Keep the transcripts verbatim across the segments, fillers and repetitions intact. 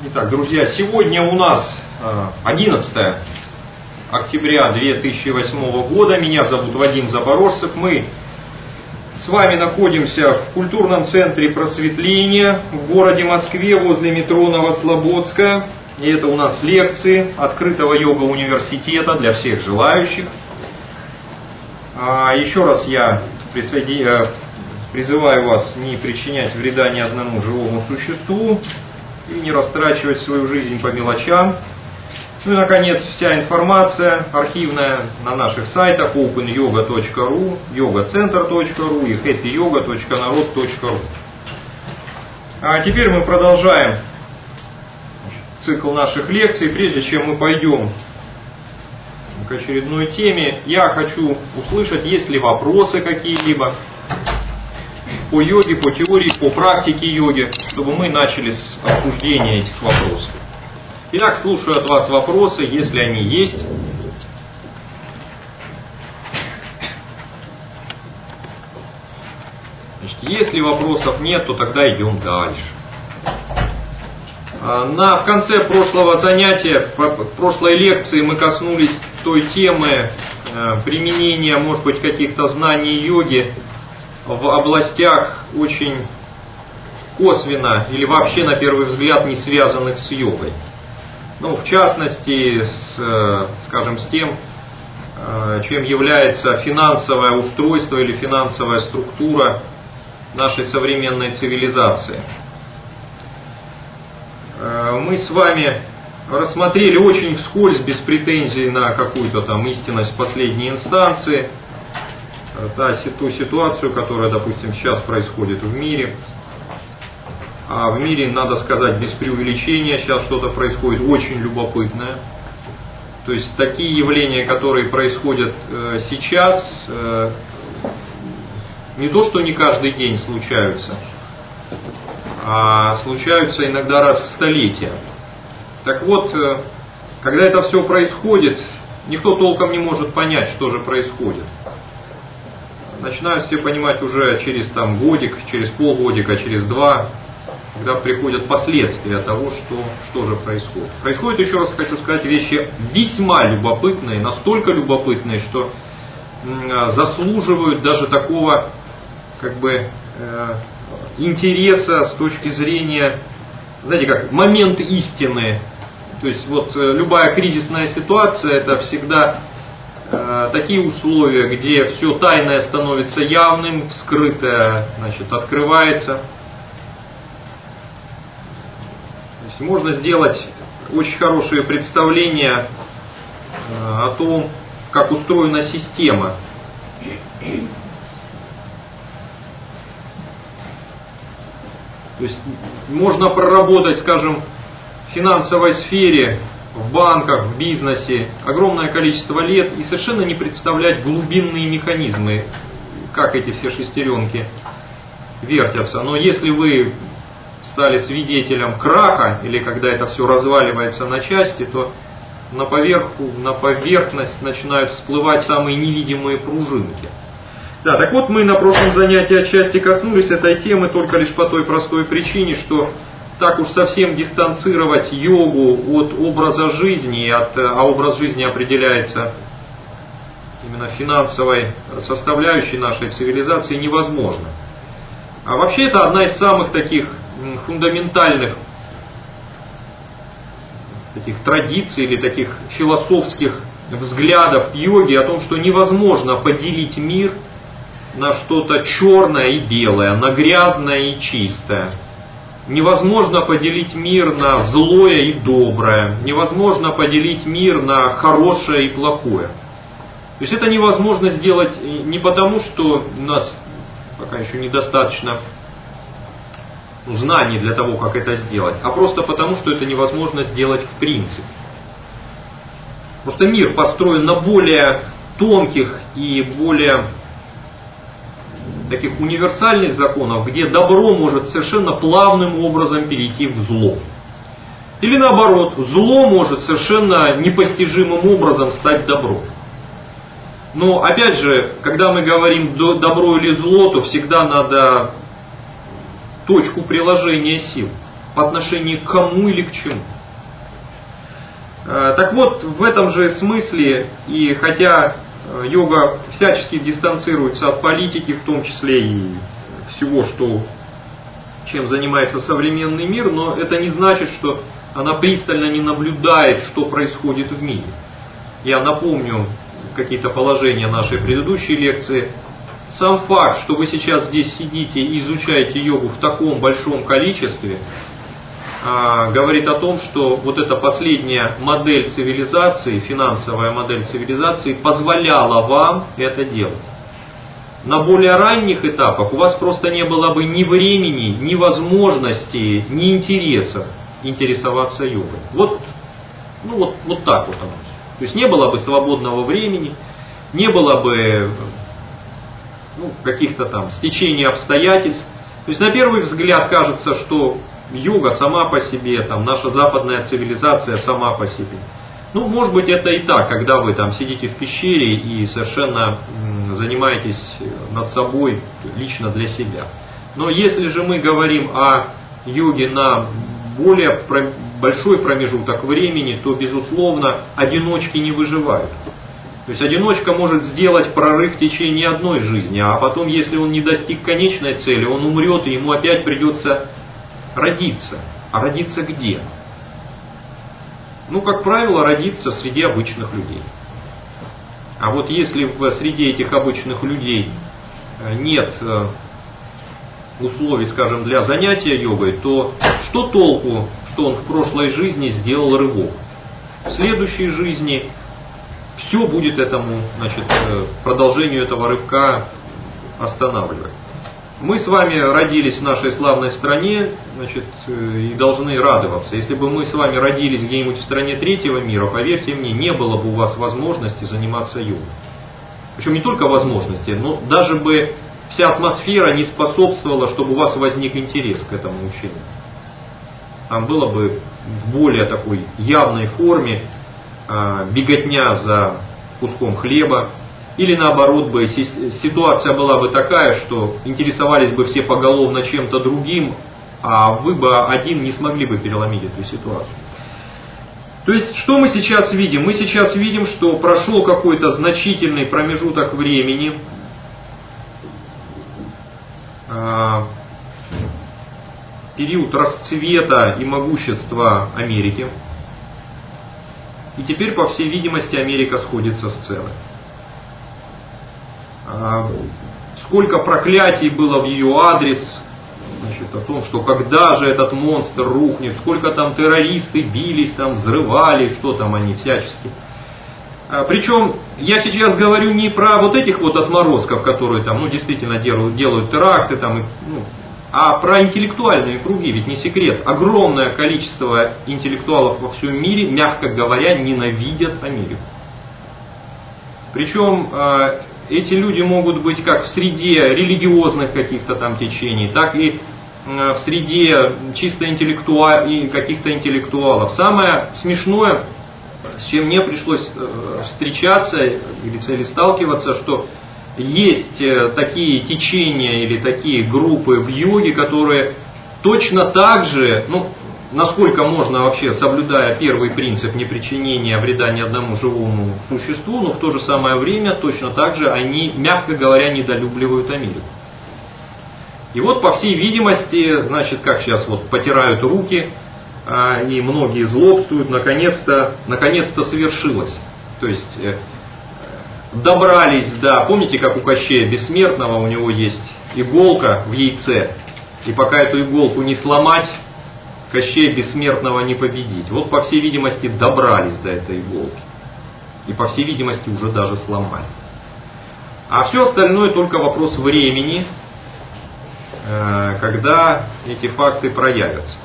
Итак, друзья, сегодня у нас одиннадцатое октября две тысячи восьмого года. Меня зовут Вадим Запорожцев. Мы с вами находимся в культурном центре просветления в городе Москве возле метро Новослободская. И это у нас лекции открытого йога-университета для всех желающих. Еще раз я присоединяю, призываю вас не причинять вреда ни одному живому существу и не растрачивать свою жизнь по мелочам. Ну и, наконец, вся информация архивная на наших сайтах open yoga точка ru, yoga center точка ru и happy yoga точка народ точка ру. А теперь мы продолжаем цикл наших лекций. Прежде чем мы пойдем к очередной теме, я хочу услышать, есть ли вопросы какие-либо по йоге, по теории, по практике йоги, чтобы мы начали с обсуждения этих вопросов. Итак, слушаю от вас вопросы, если они есть. Значит, если вопросов нет, то тогда идем дальше. На, в конце прошлого занятия, в прошлой лекции мы коснулись той темы применения, может быть, каких-то знаний йоги в областях очень косвенно или вообще на первый взгляд не связанных с йогой. Ну, в частности, с, скажем, с тем, чем является финансовое устройство или финансовая структура нашей современной цивилизации. Мы с вами рассмотрели очень вскользь, без претензий на какую-то там истинность последней инстанции, ту ситуацию, которая, допустим, сейчас происходит в мире. А в мире, надо сказать, без преувеличения, сейчас что-то происходит очень любопытное. То есть такие явления, которые происходят э, сейчас, э, не то что не каждый день случаются, а случаются иногда раз в столетие. Так вот, э, когда это все происходит, никто толком не может понять, что же происходит. Начинают все понимать уже через там, годик, через полгодика, через два, когда приходят последствия того, что, что же происходит. Происходят, еще раз хочу сказать, вещи весьма любопытные, настолько любопытные, что м, заслуживают даже такого как бы э, интереса с точки зрения, знаете как, момент истины. То есть вот э, любая кризисная ситуация — это всегда э, такие условия, где все тайное становится явным, скрытое, значит, открывается. Можно сделать очень хорошее представление о том, как устроена система. То есть можно проработать, скажем, в финансовой сфере, в банках, в бизнесе огромное количество лет и совершенно не представлять глубинные механизмы, как эти все шестеренки вертятся. Но если вы стали свидетелем краха, или когда это все разваливается на части, то на, поверху, на поверхность начинают всплывать самые невидимые пружинки. Да, так вот, мы на прошлом занятии отчасти коснулись этой темы только лишь по той простой причине, что так уж совсем дистанцировать йогу от образа жизни, от, а образ жизни определяется именно финансовой составляющей нашей цивилизации, невозможно. А вообще это одна из самых таких фундаментальных таких традиций или таких философских взглядов йоги о том, что невозможно поделить мир на что-то черное и белое, на грязное и чистое. Невозможно поделить мир на злое и доброе. Невозможно поделить мир на хорошее и плохое. То есть это невозможно сделать не потому, что у нас пока еще недостаточно знаний для того, как это сделать, а просто потому, что это невозможно сделать в принципе. Просто мир построен на более тонких и более таких универсальных законах, где добро может совершенно плавным образом перейти в зло. Или наоборот, зло может совершенно непостижимым образом стать добром. Но опять же, когда мы говорим добро или зло, то всегда надо точку приложения сил. по отношению к кому или к чему. Так вот, в этом же смысле, и хотя йога всячески дистанцируется от политики, в том числе и всего, что, чем занимается современный мир, но это не значит, что она пристально не наблюдает, что происходит в мире. Я напомню какие-то положения нашей предыдущей лекции. Сам факт, что вы сейчас здесь сидите и изучаете йогу в таком большом количестве, говорит о том, что вот эта последняя модель цивилизации, финансовая модель цивилизации, позволяла вам это делать. На более ранних этапах у вас просто не было бы ни времени, ни возможности, ни интереса интересоваться йогой. Вот, ну вот, вот так вот оно. То есть не было бы свободного времени, не было бы ну, каких-то там стечений обстоятельств. То есть на первый взгляд кажется, что йога сама по себе, там, наша западная цивилизация сама по себе. Ну, может быть, это и так, когда вы там сидите в пещере и совершенно м, занимаетесь над собой лично для себя. Но если же мы говорим о йоге на более про, большой промежуток времени, то, безусловно, одиночки не выживают. То есть одиночка может сделать прорыв в течение одной жизни, а потом, если он не достиг конечной цели, он умрет, и ему опять придется родиться. А родиться где? Ну, как правило, родиться среди обычных людей. А вот если в среде этих обычных людей нет условий, скажем, для занятия йогой, то что толку, что он в прошлой жизни сделал рывок? В следующей жизни все будет этому, значит, продолжению этого рывка останавливать. Мы с вами родились в нашей славной стране, значит, и должны радоваться. Если бы мы с вами родились где-нибудь в стране третьего мира, поверьте мне, не было бы у вас возможности заниматься йогой. Причем не только возможности, но даже бы вся атмосфера не способствовала, чтобы у вас возник интерес к этому учению. Там было бы в более такой явной форме беготня за куском хлеба, или наоборот бы ситуация была бы такая, что интересовались бы все поголовно чем-то другим, а вы бы один не смогли бы переломить эту ситуацию. То есть, что мы сейчас видим? Мы сейчас видим, что прошел какой-то значительный промежуток времени, период расцвета и могущества Америки, и теперь, по всей видимости, Америка сходит со сцены. Сколько проклятий было в ее адрес, значит, о том, что когда же этот монстр рухнет, сколько там террористы бились, там взрывали, что там они всячески. Причем я сейчас говорю не про вот этих вот отморозков, которые там, ну, действительно делают, делают теракты, там, ну, а про интеллектуальные круги, ведь не секрет. Огромное количество интеллектуалов во всем мире, мягко говоря, ненавидят Америку. Причем эти люди могут быть как в среде религиозных каких-то там течений, так и в среде чисто интеллектуа... каких-то интеллектуалов. Самое смешное, с чем мне пришлось встречаться или сталкиваться, что есть такие течения или такие группы в йоге, которые точно так же, ну, насколько можно вообще, соблюдая первый принцип непричинения вреда ни одному живому существу, но в то же самое время точно так же они, мягко говоря, недолюбливают Америку. И вот, по всей видимости, значит, как сейчас вот потирают руки, и многие злобствуют, наконец-то, наконец-то совершилось. То есть добрались до, помните, как у Кощея Бессмертного, у него есть иголка в яйце, и пока эту иголку не сломать, Кощея Бессмертного не победить. Вот, по всей видимости, добрались до этой иголки. И, по всей видимости, уже даже сломали. А все остальное только вопрос времени, когда эти факты проявятся.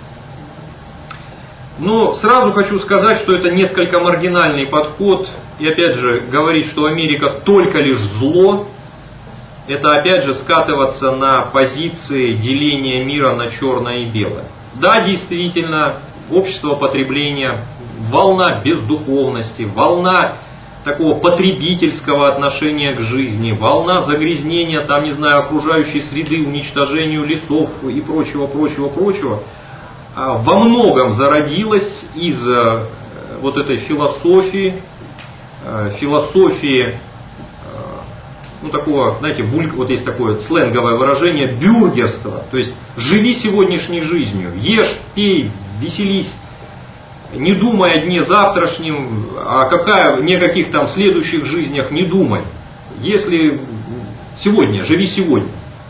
Но сразу хочу сказать, что это несколько маргинальный подход. И опять же, говорить, что Америка только лишь зло, это опять же скатываться на позиции деления мира на черное и белое. Да, действительно, общество потребления, волна бездуховности, волна такого потребительского отношения к жизни, волна загрязнения, там, не знаю, окружающей среды, уничтожению лесов и прочего, прочего, прочего. во многом зародилась из вот этой философии, философии, ну такого, знаете, вот есть такое сленговое выражение бюргерства, то есть живи сегодняшней жизнью, ешь, пей, веселись, не думай о дне завтрашнем, а какая, ни о каких там следующих жизнях не думай. Если сегодня, живи сегодня.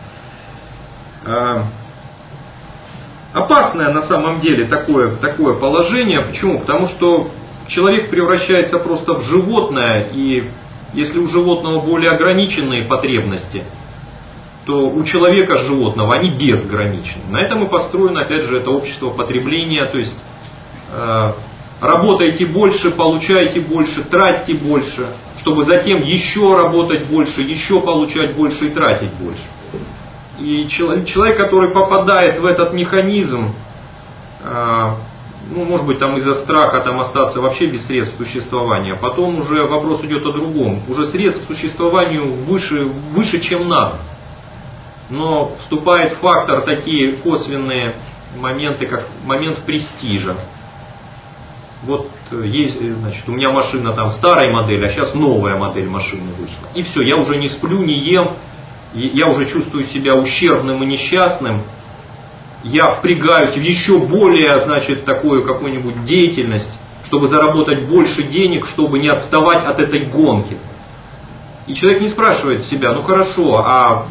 Опасное на самом деле такое, такое положение. Почему? Потому что человек превращается просто в животное, и если у животного более ограниченные потребности, то у человека животного они безграничны. На этом и построено, опять же, это общество потребления, то есть э, работайте больше, получайте больше, тратьте больше, чтобы затем еще работать больше, еще получать больше и тратить больше. И человек, который попадает в этот механизм, э, ну, может быть, там из-за страха там остаться вообще без средств существования, потом уже вопрос идет о другом. Уже средств к существованию выше, выше, чем надо. Но вступает фактор такие косвенные моменты, как момент престижа. Вот есть, значит, у меня машина там старой модели, а сейчас новая модель машины вышла. И все, я уже не сплю, не ем, я уже чувствую себя ущербным и несчастным. Я впрягаюсь в еще более, значит, такую какую-нибудь деятельность, чтобы заработать больше денег, чтобы не отставать от этой гонки. И человек не спрашивает себя, ну хорошо, а,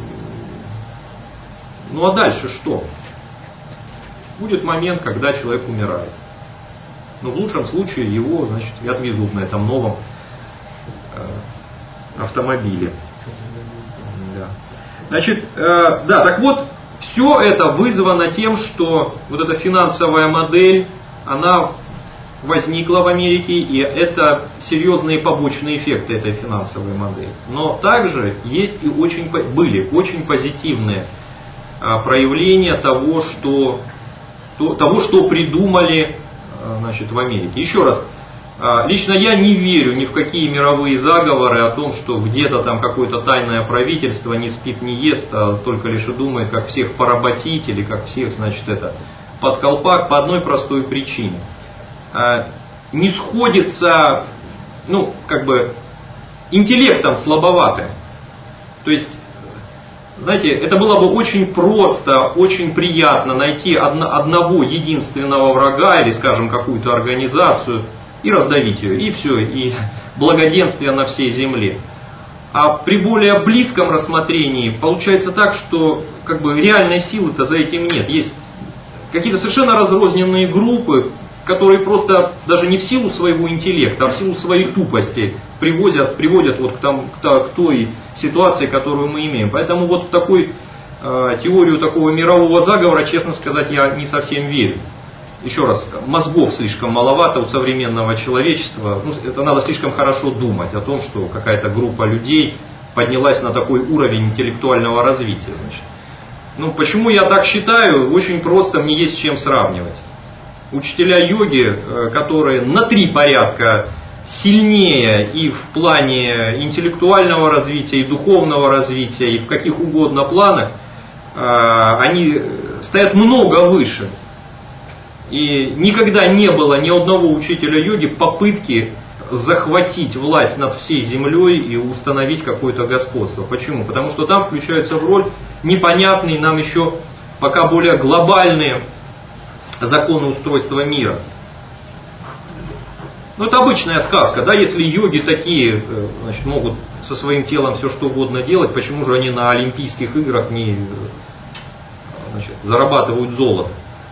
ну а дальше что? Будет момент, когда человек умирает. Но в лучшем случае его, значит, отвезут на этом новом э, автомобиле. Да. Значит, э, да, так вот, все это вызвано тем, что вот эта финансовая модель, она возникла в Америке, и это серьезные побочные эффекты этой финансовой модели. Но также есть и очень, были очень позитивные а, проявления того, что, то, того, что придумали а, значит, в Америке. Еще раз, а, лично я не верю ни в какие мировые заговоры о том, что где-то там какое-то тайное правительство не спит, не ест, а только лишь и думает, как всех поработить или как всех, значит, это под колпак, по одной простой причине. Не сходится, ну, как бы, интеллектом слабоватым. То есть, знаете, это было бы очень просто, очень приятно найти одно, одного единственного врага или, скажем, какую-то организацию и раздавить ее, и все, и благоденствие на всей земле. А при более близком рассмотрении получается так, что как бы реальной силы-то за этим нет. Есть какие-то совершенно разрозненные группы, которые просто даже не в силу своего интеллекта, а в силу своей тупости привозят, приводят вот к, там, к той ситуации, которую мы имеем. Поэтому вот в такой э, теорию такого мирового заговора, честно сказать, я не совсем верю. Еще раз, мозгов слишком маловато у современного человечества. Ну, это надо слишком хорошо думать о том, что какая-то группа людей поднялась на такой уровень интеллектуального развития. Значит. Ну, почему я так считаю? Очень просто, мне есть с чем сравнивать. Учителя йоги, которые на три порядка сильнее и в плане интеллектуального развития, и духовного развития, и в каких угодно планах, они стоят много выше. И никогда не было ни одного учителя йоги попытки захватить власть над всей землей и установить какое-то господство. Почему? Потому что там включаются в роль непонятные нам еще пока более глобальные законы устройства мира. Ну, это обычная сказка, да, если йоги такие, значит, могут со своим телом все что угодно делать, почему же они на Олимпийских играх не, значит, зарабатывают золото?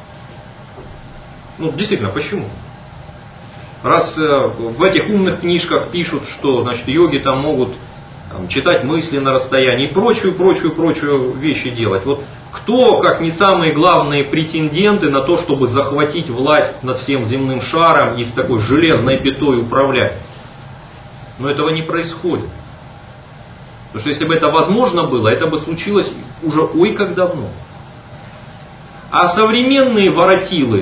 Ну, действительно, почему? Раз в этих умных книжках пишут, что, значит, йоги там могут там, читать мысли на расстоянии и прочую, прочую, прочую вещи делать. Вот кто, как не самые главные претенденты на то, чтобы захватить власть над всем земным шаром и с такой железной пятой управлять? Но этого не происходит. Потому что если бы это возможно было, это бы случилось уже ой как давно. А современные воротилы,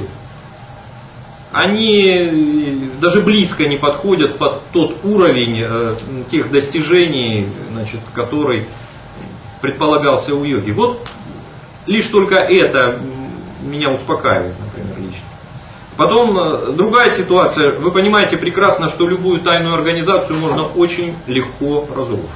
они даже близко не подходят под тот уровень э, тех достижений, значит, который предполагался у йоги. Вот лишь только это меня успокаивает. Потом другая ситуация. Вы понимаете прекрасно, что любую тайную организацию можно очень легко разрушить.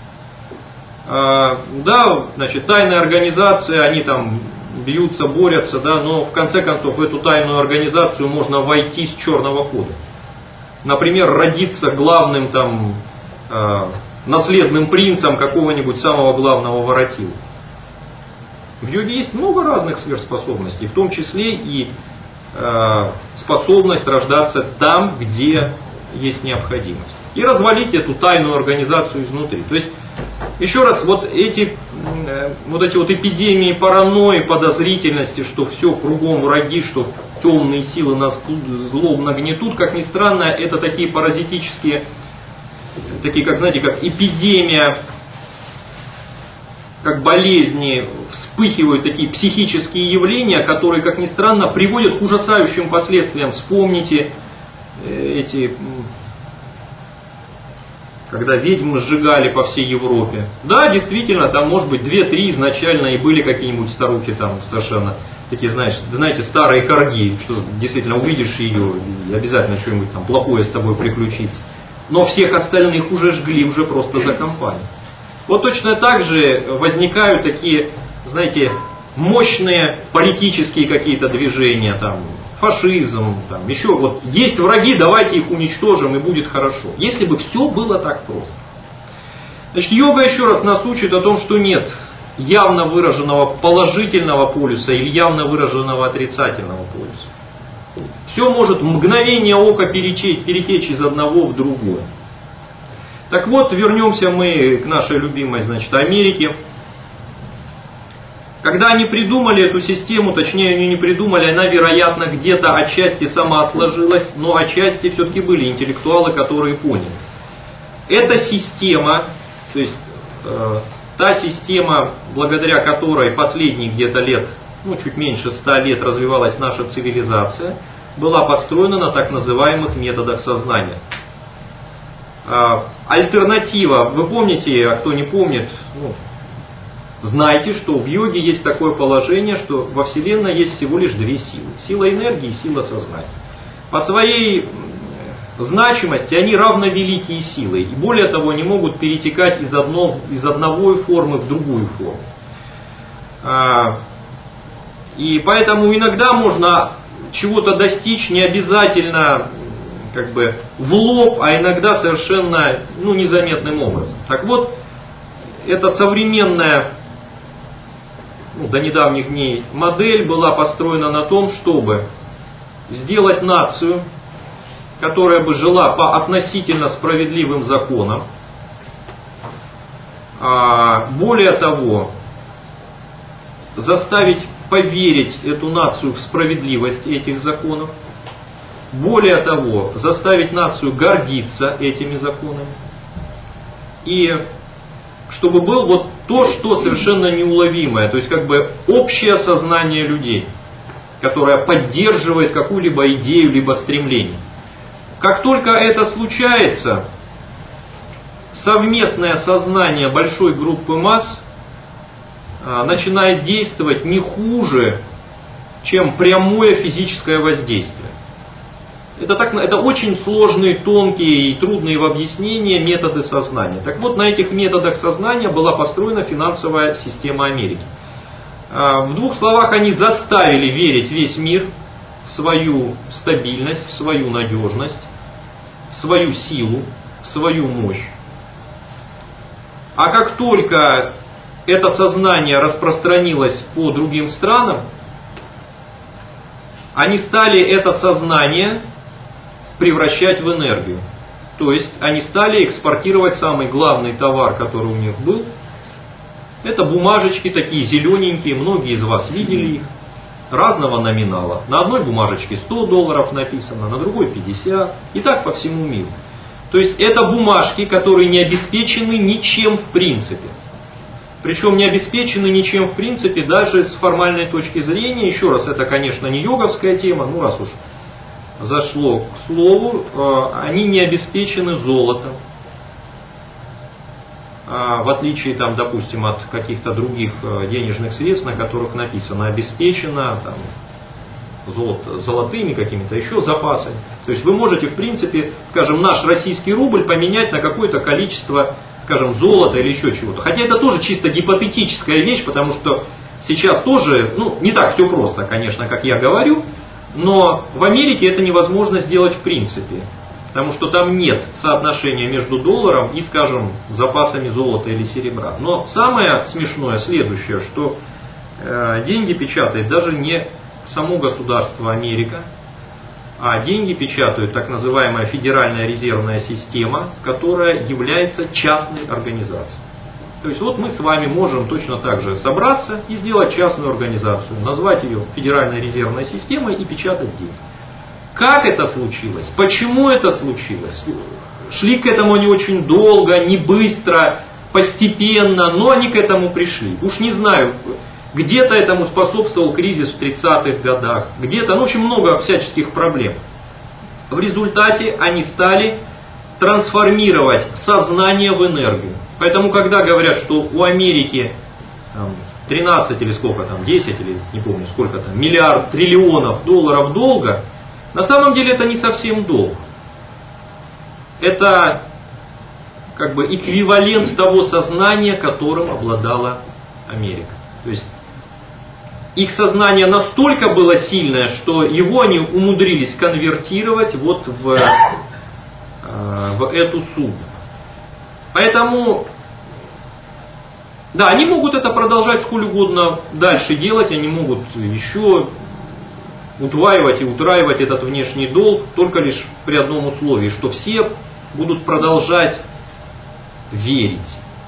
Да, значит, тайные организации, они там бьются, борются, да, но в конце концов в эту тайную организацию можно войти с черного хода. Например, родиться главным там наследным принцем какого-нибудь самого главного воротила. В йоге есть много разных сверхспособностей, в том числе и э, способность рождаться там, где есть необходимость. И развалить эту тайную организацию изнутри. То есть, еще раз, вот эти э, вот эти вот эпидемии паранойи, подозрительности, что все кругом враги, что темные силы нас злобно гнетут, как ни странно, это такие паразитические, такие, как знаете, как эпидемия, как болезни, вспыхивают такие психические явления, которые, как ни странно, приводят к ужасающим последствиям. Вспомните эти, когда ведьмы сжигали по всей Европе. Да, действительно, там, может быть, две-три изначально и были какие-нибудь старухи там совершенно такие, знаешь, знаете, старые корги, что действительно увидишь ее, и обязательно что-нибудь там плохое с тобой приключится. Но всех остальных уже жгли, уже просто за компанию. Вот точно так же возникают такие, знаете, мощные политические какие-то движения, там, фашизм, там, еще вот есть враги, давайте их уничтожим и будет хорошо. Если бы все было так просто. Значит, йога еще раз нас учит о том, что нет явно выраженного положительного полюса или явно выраженного отрицательного полюса. Все может в мгновение ока перетечь, перетечь из одного в другое. Так вот, вернемся мы к нашей любимой, значит, Америке. Когда они придумали эту систему, точнее, они не придумали, она, вероятно, где-то отчасти сама сложилась, но отчасти все-таки были интеллектуалы, которые поняли. Эта система, то есть э, та система, благодаря которой последние где-то лет, ну, чуть меньше ста лет развивалась наша цивилизация, была построена на так называемых методах сознания. Альтернатива, вы помните, а кто не помнит, ну, знайте, что в йоге есть такое положение, что во Вселенной есть всего лишь две силы. Сила энергии и сила сознания. По своей значимости они равновеликие силы. И более того, они могут перетекать из, одно, из одной формы в другую форму. И поэтому иногда можно чего-то достичь не обязательно как бы в лоб, а иногда совершенно ну, незаметным образом. Так вот, эта современная, ну, до недавних дней модель была построена на том, чтобы сделать нацию, которая бы жила по относительно справедливым законам. А более того, заставить поверить эту нацию в справедливость этих законов. Более того, заставить нацию гордиться этими законами. И чтобы был вот то, что совершенно неуловимое, то есть как бы общее сознание людей, которое поддерживает какую-либо идею, либо стремление. Как только это случается, совместное сознание большой группы масс начинает действовать не хуже, чем прямое физическое воздействие. Это, так, это очень сложные, тонкие и трудные в объяснении методы сознания. Так вот, на этих методах сознания была построена финансовая система Америки. В двух словах, они заставили верить весь мир в свою стабильность, в свою надежность, в свою силу, в свою мощь. А как только это сознание распространилось по другим странам, они стали это сознание превращать в энергию. То есть они стали экспортировать самый главный товар, который у них был. Это бумажечки такие зелененькие, многие из вас видели их, разного номинала. На одной бумажечке сто долларов написано, на другой пятьдесят, и так по всему миру. То есть это бумажки, которые не обеспечены ничем в принципе. Причем не обеспечены ничем в принципе даже с формальной точки зрения. Еще раз, это, конечно, не йоговская тема, ну раз уж зашло к слову, они не обеспечены золотом. В отличие, там, допустим, от каких-то других денежных средств, на которых написано обеспечено там, золото, золотыми какими-то еще запасами. То есть вы можете, в принципе, скажем, наш российский рубль поменять на какое-то количество, скажем, золота или еще чего-то. Хотя это тоже чисто гипотетическая вещь, потому что сейчас тоже, ну, не так все просто, конечно, как я говорю, но в Америке это невозможно сделать в принципе. Потому что там нет соотношения между долларом и, скажем, запасами золота или серебра. Но самое смешное следующее, что э, деньги печатает даже не само государство Америка, а деньги печатает так называемая Федеральная резервная система, которая является частной организацией. То есть вот мы с вами можем точно так же собраться и сделать частную организацию, назвать ее Федеральной резервной системой и печатать деньги. Как это случилось? Почему это случилось? Шли к этому не очень долго, не быстро, постепенно, но они к этому пришли. Уж не знаю, где-то этому способствовал кризис в тридцатых годах, где-то, ну, очень много всяческих проблем. В результате они стали трансформировать сознание в энергию. Поэтому, когда говорят, что у Америки там, тринадцать или сколько там, десять или не помню сколько там, миллиард, триллионов долларов долга, на самом деле это не совсем долг. Это как бы эквивалент того сознания, которым обладала Америка. То есть их сознание настолько было сильное, что его они умудрились конвертировать вот в, э, в эту сумму. Поэтому, да, они могут это продолжать сколь угодно дальше делать, они могут еще утваивать и утраивать этот внешний долг, только лишь при одном условии, что все будут продолжать верить.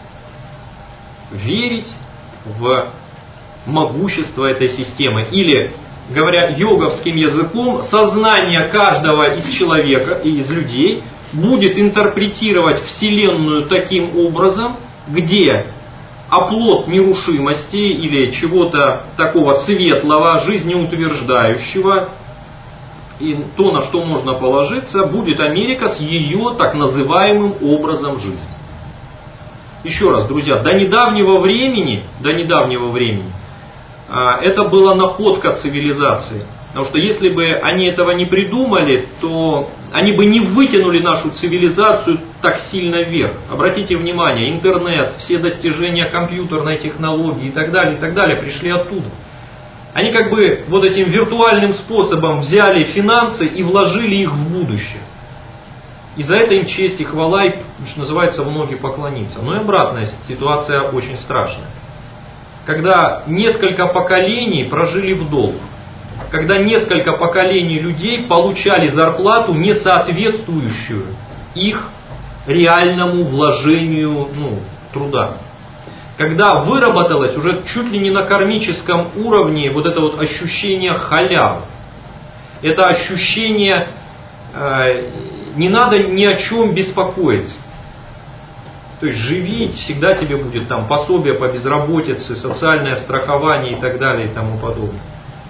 Верить в могущество этой системы. Или, говоря йоговским языком, сознание каждого из человека и из людей будет интерпретировать Вселенную таким образом, где оплот нерушимости или чего-то такого светлого, жизнеутверждающего, и то, на что можно положиться, будет Америка с ее так называемым образом жизни. Еще раз, друзья, до недавнего времени, до недавнего времени это была находка цивилизации. Потому что если бы они этого не придумали, то они бы не вытянули нашу цивилизацию так сильно вверх. Обратите внимание, интернет, все достижения компьютерной технологии и так далее, и так далее пришли оттуда. Они как бы вот этим виртуальным способом взяли финансы и вложили их в будущее. И за это им честь и хвала, и, что называется, в ноги поклониться. Но и обратная ситуация очень страшная. Когда несколько поколений прожили в долг. Когда несколько поколений людей получали зарплату, не соответствующую их реальному вложению ну, труда. Когда выработалось уже чуть ли не на кармическом уровне вот это вот ощущение халявы. Это ощущение э, не надо ни о чем беспокоиться. То есть живи, всегда тебе будет там пособие по безработице, социальное страхование и так далее и тому подобное.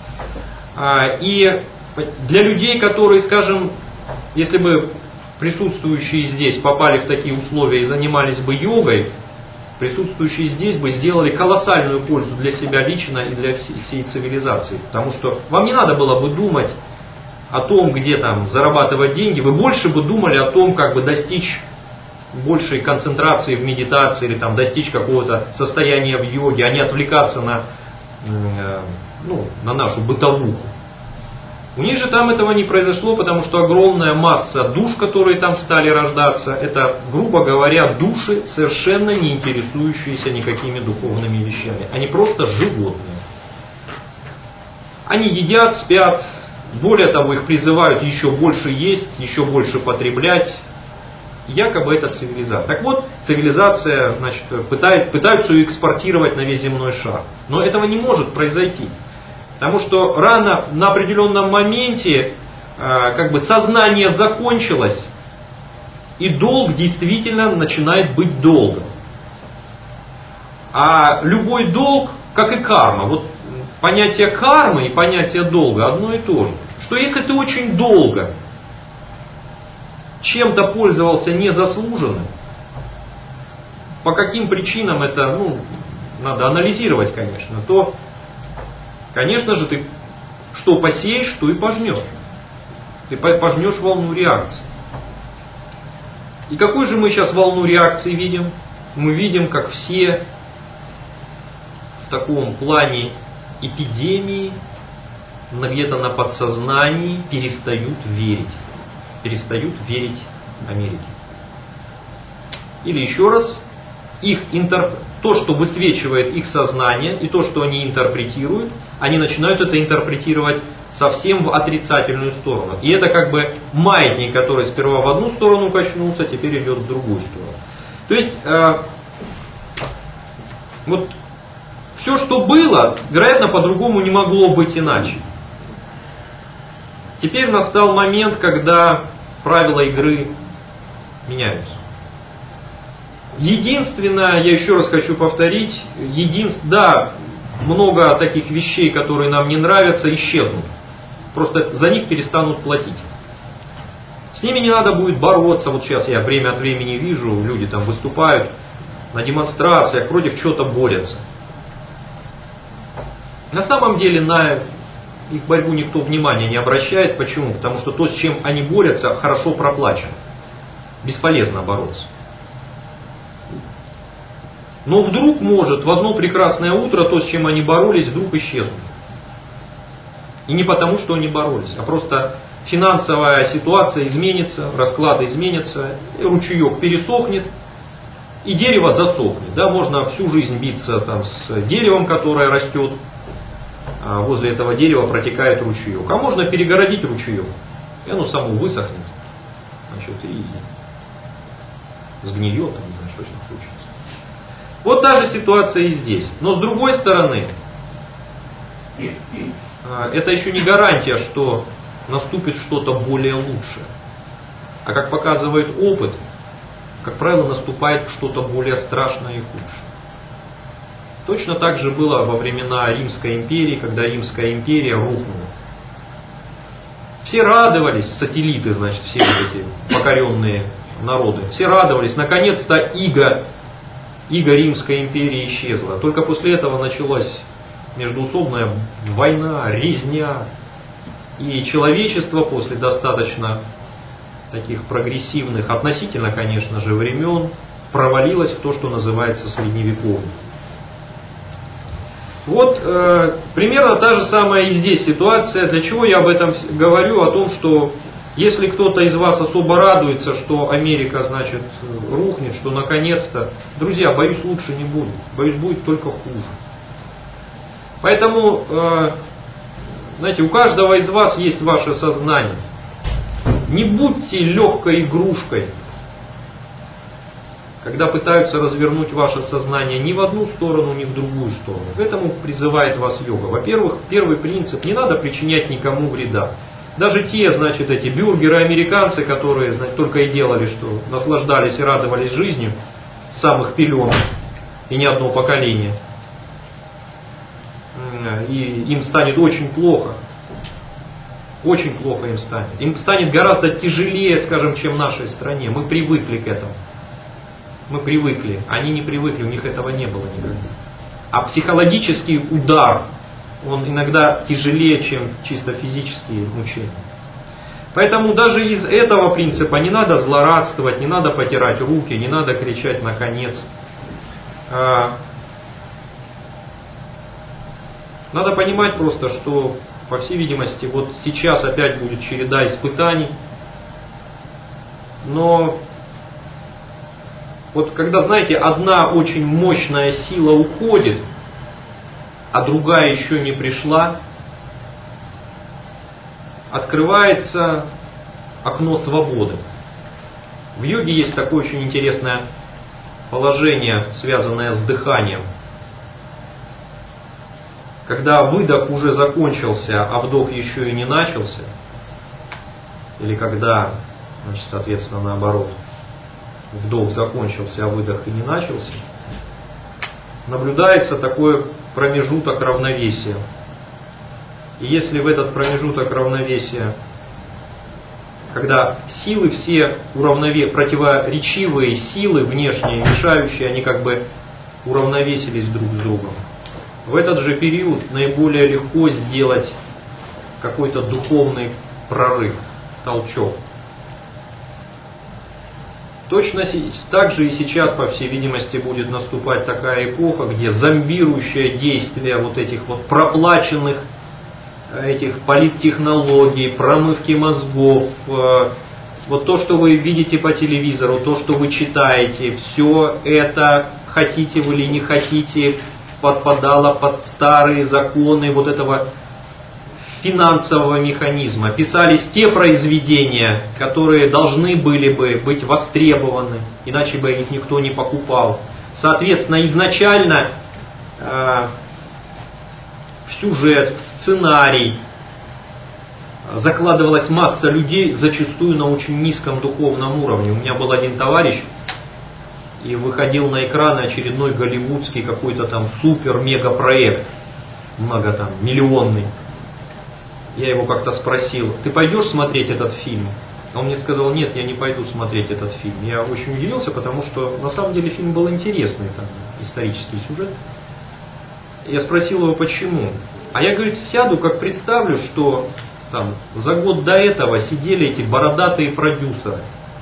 И для людей, которые, скажем, если бы присутствующие здесь попали в такие условия и занимались бы йогой, присутствующие здесь бы сделали колоссальную пользу для себя лично и для всей цивилизации. Потому что вам не надо было бы думать о том, где там зарабатывать деньги, вы больше бы думали о том, как бы достичь большей концентрации в медитации или там достичь какого-то состояния в йоге, а не отвлекаться на, ну, на нашу бытовуху. У них же там этого не произошло, потому что огромная масса душ, которые там стали рождаться, это, грубо говоря, души, совершенно не интересующиеся никакими духовными вещами. Они просто животные. Они едят, спят, более того, их призывают еще больше есть, еще больше потреблять. Якобы это цивилизация. Так вот, цивилизация, значит, пытает, пытаются ее экспортировать на весь земной шар. Но этого не может произойти. Потому что рано, на определенном моменте, э, как бы сознание закончилось, и долг действительно начинает быть долгом. А любой долг, как и карма, вот понятие кармы и понятие долга одно и то же. Что если ты очень долго чем-то пользовался незаслуженно, по каким причинам это, ну, надо анализировать, конечно, то, конечно же, ты что посеешь, что и пожнешь. Ты пожнешь волну реакции. И какую же мы сейчас волну реакции видим? Мы видим, как все в таком плане эпидемии, где-то на подсознании перестают верить. Перестают верить Америке. Или еще раз, их интер... то, что высвечивает их сознание, и то, что они интерпретируют, они начинают это интерпретировать совсем в отрицательную сторону. И это как бы маятник, который сперва в одну сторону качнулся, теперь идет в другую сторону. То есть, э, вот все, что было, вероятно, по-другому не могло быть иначе. Теперь настал момент, когда правила игры меняются. Единственное, я еще раз хочу повторить, единственное, да, много таких вещей, которые нам не нравятся, исчезнут. Просто за них перестанут платить. С ними не надо будет бороться. Вот сейчас я время от времени вижу, люди там выступают на демонстрациях, против чего-то борются. На самом деле на их борьбу никто внимания не обращает. Почему? Потому что то, с чем они борются, хорошо проплачено. Бесполезно бороться. Но вдруг может в одно прекрасное утро то, с чем они боролись, вдруг исчезнуть. И не потому, что они боролись, а просто финансовая ситуация изменится, расклады изменятся, и ручеек пересохнет, и дерево засохнет. Да, можно всю жизнь биться там, с деревом, которое растет, а возле этого дерева протекает ручеек. А можно перегородить ручеек, и оно само высохнет, значит, и сгниет, там, не знаю, что с ним случится. Вот та же ситуация и здесь. Но с другой стороны, это еще не гарантия, что наступит что-то более лучшее. А как показывает опыт, как правило, наступает что-то более страшное и худшее. Точно так же было во времена Римской империи, когда Римская империя рухнула. Все радовались, сателлиты, значит, все вот эти покоренные народы, все радовались, наконец-то иго, иго Римской империи исчезла. Только после этого началась междоусобная война, резня. И человечество после достаточно таких прогрессивных, относительно, конечно же, времен, провалилось в то, что называется средневековье. Вот э, примерно та же самая и здесь ситуация. Для чего я об этом говорю? О том, что если кто-то из вас особо радуется, что Америка, значит, рухнет, что наконец-то, друзья, боюсь, лучше не будет. Боюсь, будет только хуже. Поэтому, э, знаете, у каждого из вас есть ваше сознание. Не будьте легкой игрушкой, когда пытаются развернуть ваше сознание ни в одну сторону, ни в другую сторону. К этому призывает вас йога. Во-первых, первый принцип: не надо причинять никому вреда. Даже те, значит, эти бюргеры, американцы, которые, значит, только и делали, что наслаждались и радовались жизнью с самых пеленок, и не одно поколение, и им станет очень плохо. Очень плохо им станет. Им станет гораздо тяжелее, скажем, чем в нашей стране. Мы привыкли к этому. Мы привыкли. Они не привыкли, у них этого не было никогда. А психологический удар, он иногда тяжелее, чем чисто физические мучения. Поэтому даже из этого принципа не надо злорадствовать, не надо потирать руки, не надо кричать на конец. Надо понимать просто, что, по всей видимости, вот сейчас опять будет череда испытаний. Но вот когда, знаете, одна очень мощная сила уходит, а другая еще не пришла, открывается окно свободы. В йоге есть такое очень интересное положение, связанное с дыханием. Когда выдох уже закончился, а вдох еще и не начался, или когда, значит, соответственно, наоборот, вдох закончился, а выдох и не начался, наблюдается такой промежуток равновесия. И если в этот промежуток равновесия, когда силы все уравнове... противоречивые силы внешние, мешающие, они как бы уравновесились друг с другом, в этот же период наиболее легко сделать какой-то духовный прорыв, толчок. Точно так же и сейчас, по всей видимости, будет наступать такая эпоха, где зомбирующее действие вот этих вот проплаченных этих политтехнологий, промывки мозгов, вот то, что вы видите по телевизору, то, что вы читаете, все это, хотите вы или не хотите, подпадало под старые законы вот этого финансового механизма. Писались те произведения, которые должны были бы быть востребованы, иначе бы их никто не покупал. Соответственно, изначально э, в сюжет, в сценарий закладывалась масса людей, зачастую на очень низком духовном уровне. У меня был один товарищ, и выходил на экраны очередной голливудский какой-то там супер-мега-проект, много там, миллионный. Я его как-то спросил: ты пойдешь смотреть этот фильм? Он мне сказал: нет, я не пойду смотреть этот фильм. Я очень удивился, потому что на самом деле фильм был интересный, там, исторический сюжет. Я спросил его, почему. А я, говорит, сяду, как представлю, что там за год до этого сидели эти бородатые продюсеры.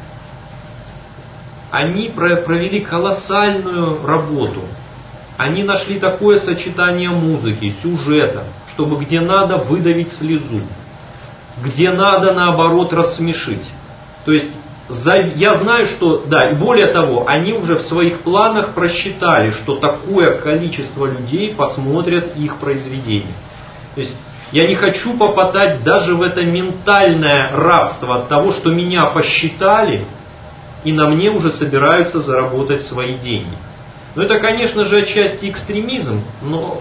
Они провели колоссальную работу. Они нашли такое сочетание музыки, сюжета, чтобы где надо выдавить слезу, где надо наоборот рассмешить. То есть я знаю, что, да, и более того, они уже в своих планах просчитали, что такое количество людей посмотрят их произведения. То есть я не хочу попадать даже в это ментальное рабство от того, что меня посчитали, и на мне уже собираются заработать свои деньги. Но это, конечно же, отчасти экстремизм, но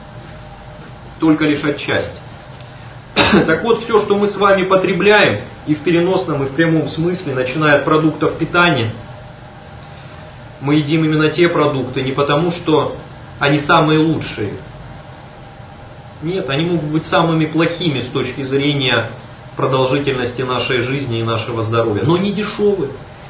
только лишь отчасти. Так вот, все, что мы с вами потребляем, и в переносном, и в прямом смысле, начиная от продуктов питания, мы едим именно те продукты не потому, что они самые лучшие. Нет, они могут быть самыми плохими с точки зрения продолжительности нашей жизни и нашего здоровья, но не дешевые.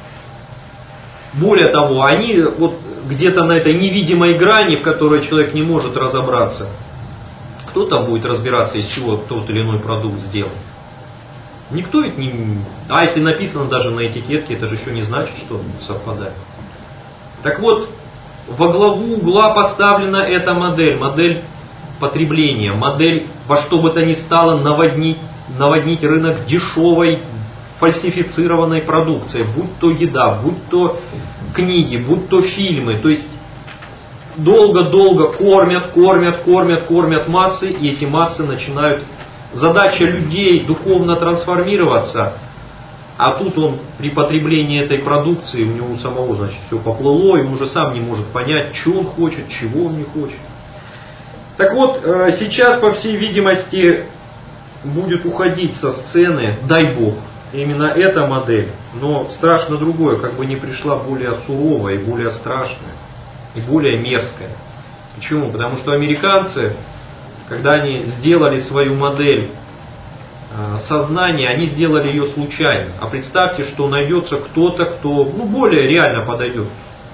Более того, они вот где-то на этой невидимой грани, в которой человек не может разобраться. Кто там будет разбираться, из чего тот или иной продукт сделан? Никто ведь не... А если написано даже на этикетке, это же еще не значит, что совпадает. Так вот, во главу угла поставлена эта модель, модель потребления, модель во что бы то ни стало наводнить, наводнить рынок дешевой, фальсифицированной продукцией, будь то еда, будь то книги, будь то фильмы. То есть долго-долго кормят, кормят, кормят, кормят массы, и эти массы начинают... Задача людей духовно трансформироваться, а тут он при потреблении этой продукции, у него у самого, значит, все поплыло, и он уже сам не может понять, что он хочет, чего он не хочет. Так вот, сейчас, по всей видимости, будет уходить со сцены, дай Бог, именно эта модель, но страшно другое, как бы не пришла более суровая, и более страшная, и более мерзкая. Почему? Потому что американцы, когда они сделали свою модель э, сознания, они сделали ее случайно. А представьте, что найдется кто-то, кто ну, более реально подойдет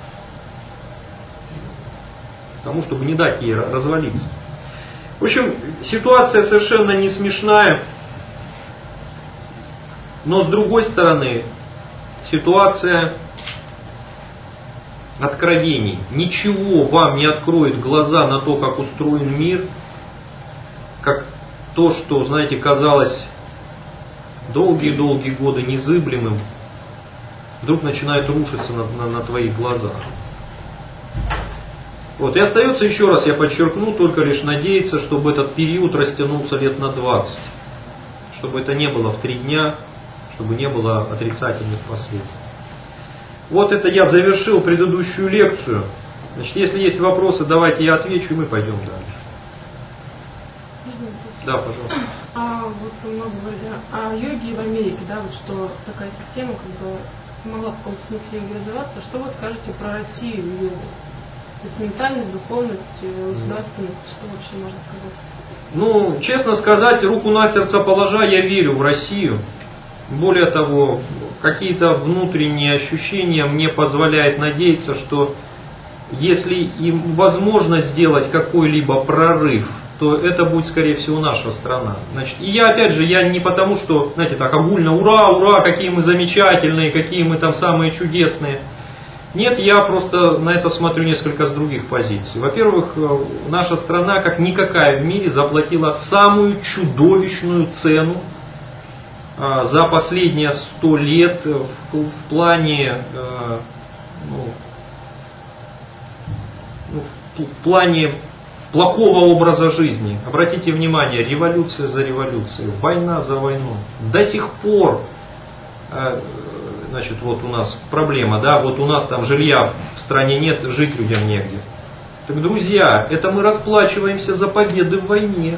к тому, чтобы не дать ей развалиться. В общем, ситуация совершенно не смешная, но с другой стороны, ситуация откровений. Ничего вам не откроет глаза на то, как устроен мир, как то, что, знаете, казалось долгие-долгие годы незыблемым, вдруг начинает рушиться на, на, на твоих глазах. Вот. И остается еще раз, я подчеркну, только лишь надеяться, чтобы этот период растянулся лет на двадцать. Чтобы это не было в три дня, чтобы не было отрицательных последствий. Вот это я завершил предыдущую лекцию. Значит, если есть вопросы, давайте я отвечу, и мы пойдем дальше. Да, пожалуйста. А вот много говорили о йоге в Америке, да, вот что такая система как бы могла в каком-то смысле реализоваться. Что вы скажете про Россию и йогу? То есть ментальность, духовность, государственность, что вообще можно сказать? Ну, честно сказать, руку на сердце положа, я верю в Россию. Более того, какие-то внутренние ощущения мне позволяют надеяться, что если им возможно сделать какой-либо прорыв то это будет, скорее всего, наша страна. Значит, и я, опять же, я не потому, что, знаете, так огульно, ура, ура, какие мы замечательные, какие мы там самые чудесные. Нет, я просто на это смотрю несколько с других позиций. Во-первых, наша страна, как никакая в мире, заплатила самую чудовищную цену за последние сто лет в плане, ну, в плане плохого образа жизни. Обратите внимание, революция за революцией, война за войной. До сих пор, значит, вот у нас проблема, да, вот у нас там жилья в стране нет, жить людям негде. Так, друзья, это мы расплачиваемся за победы в войне.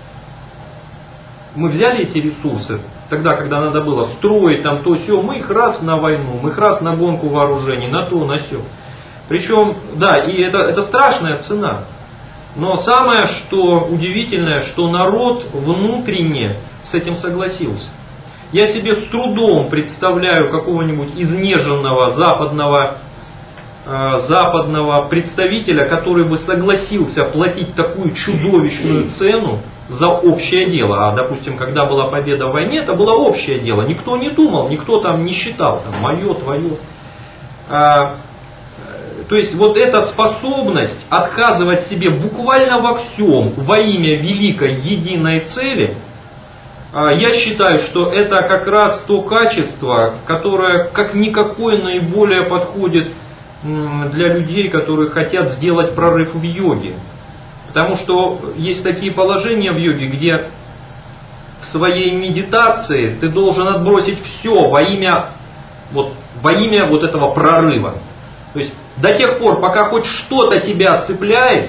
Мы взяли эти ресурсы, тогда, когда надо было строить там то сё, мы их раз на войну, мы их раз на гонку вооружений, на то, на сё. Причем, да, и это, это страшная цена. Но самое, что удивительное, что народ внутренне с этим согласился. Я себе с трудом представляю какого-нибудь изнеженного западного, э, западного представителя, который бы согласился платить такую чудовищную цену за общее дело. А, допустим, когда была победа в войне, это было общее дело. Никто не думал, никто там не считал, там, мое, твое. А, то есть вот эта способность отказывать себе буквально во всем во имя великой единой цели, я считаю, что это как раз то качество, которое как никакое наиболее подходит для людей, которые хотят сделать прорыв в йоге. Потому что есть такие положения в йоге, где в своей медитации ты должен отбросить все во имя вот, во имя вот этого прорыва. То есть до тех пор, пока хоть что-то тебя цепляет,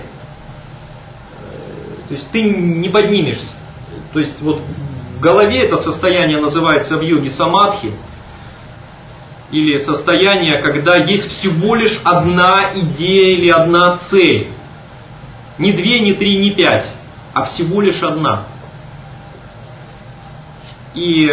то есть ты не поднимешься. То есть вот в голове это состояние называется в йоге самадхи, или состояние, когда есть всего лишь одна идея или одна цель. Не две, не три, не пять, а всего лишь одна. И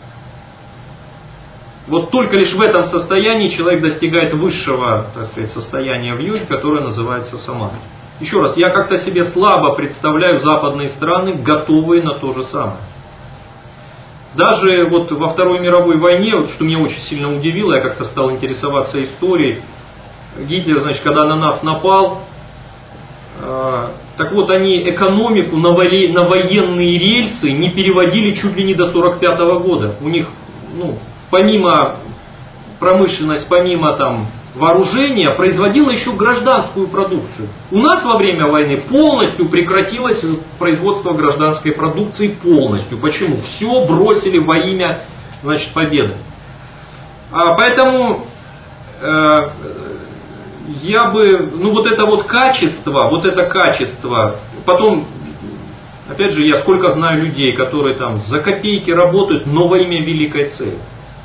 вот только лишь в этом состоянии человек достигает высшего, так сказать, состояния в йоге, которое называется самадхи. Еще раз, я как-то себе слабо представляю западные страны, готовые на то же самое. Даже вот во Второй мировой войне, вот, что меня очень сильно удивило, я как-то стал интересоваться историей. Гитлер, значит, когда на нас напал, э, так вот они экономику на, воли, на военные рельсы не переводили чуть ли не до сорок пятого года. У них, ну, помимо промышленность, помимо там вооружения, производила еще гражданскую продукцию. У нас во время войны полностью прекратилось производство гражданской продукции полностью. Почему? Все бросили во имя, значит, победы. А поэтому э, я бы, ну вот это вот качество, вот это качество, потом, опять же, я сколько знаю людей, которые там за копейки работают, но во имя великой цели.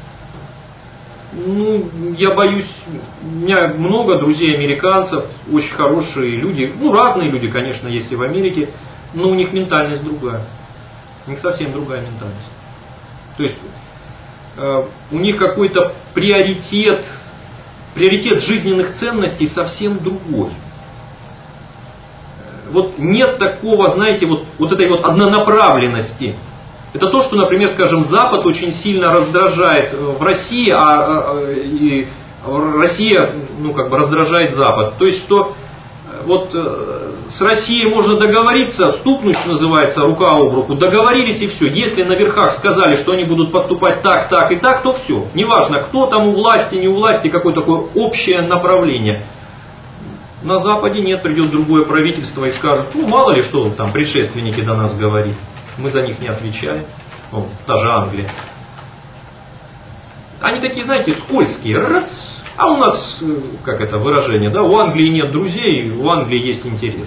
Ну, я боюсь, у меня много друзей американцев, очень хорошие люди, ну, разные люди, конечно, есть и в Америке, но у них ментальность другая. У них совсем другая ментальность. То есть, э, у них какой-то приоритет, приоритет жизненных ценностей совсем другой. Вот нет такого, знаете, вот, вот этой вот однонаправленности. Это то, что, например, скажем, Запад очень сильно раздражает в России, а и Россия, ну, как бы раздражает Запад. То есть, что вот с Россией можно договориться, стукнуть, что называется, рука об руку, договорились и все. Если на верхах сказали, что они будут поступать так, так и так, то все. Неважно, кто там у власти, не у власти, какое такое общее направление. На Западе нет, придет другое правительство и скажет, ну, мало ли что там предшественники до нас говорили. Мы за них не отвечаем. О, та же Англия. Они такие, знаете, скользкие. Раз. А у нас, как это выражение, да, у Англии нет друзей, у Англии есть интерес.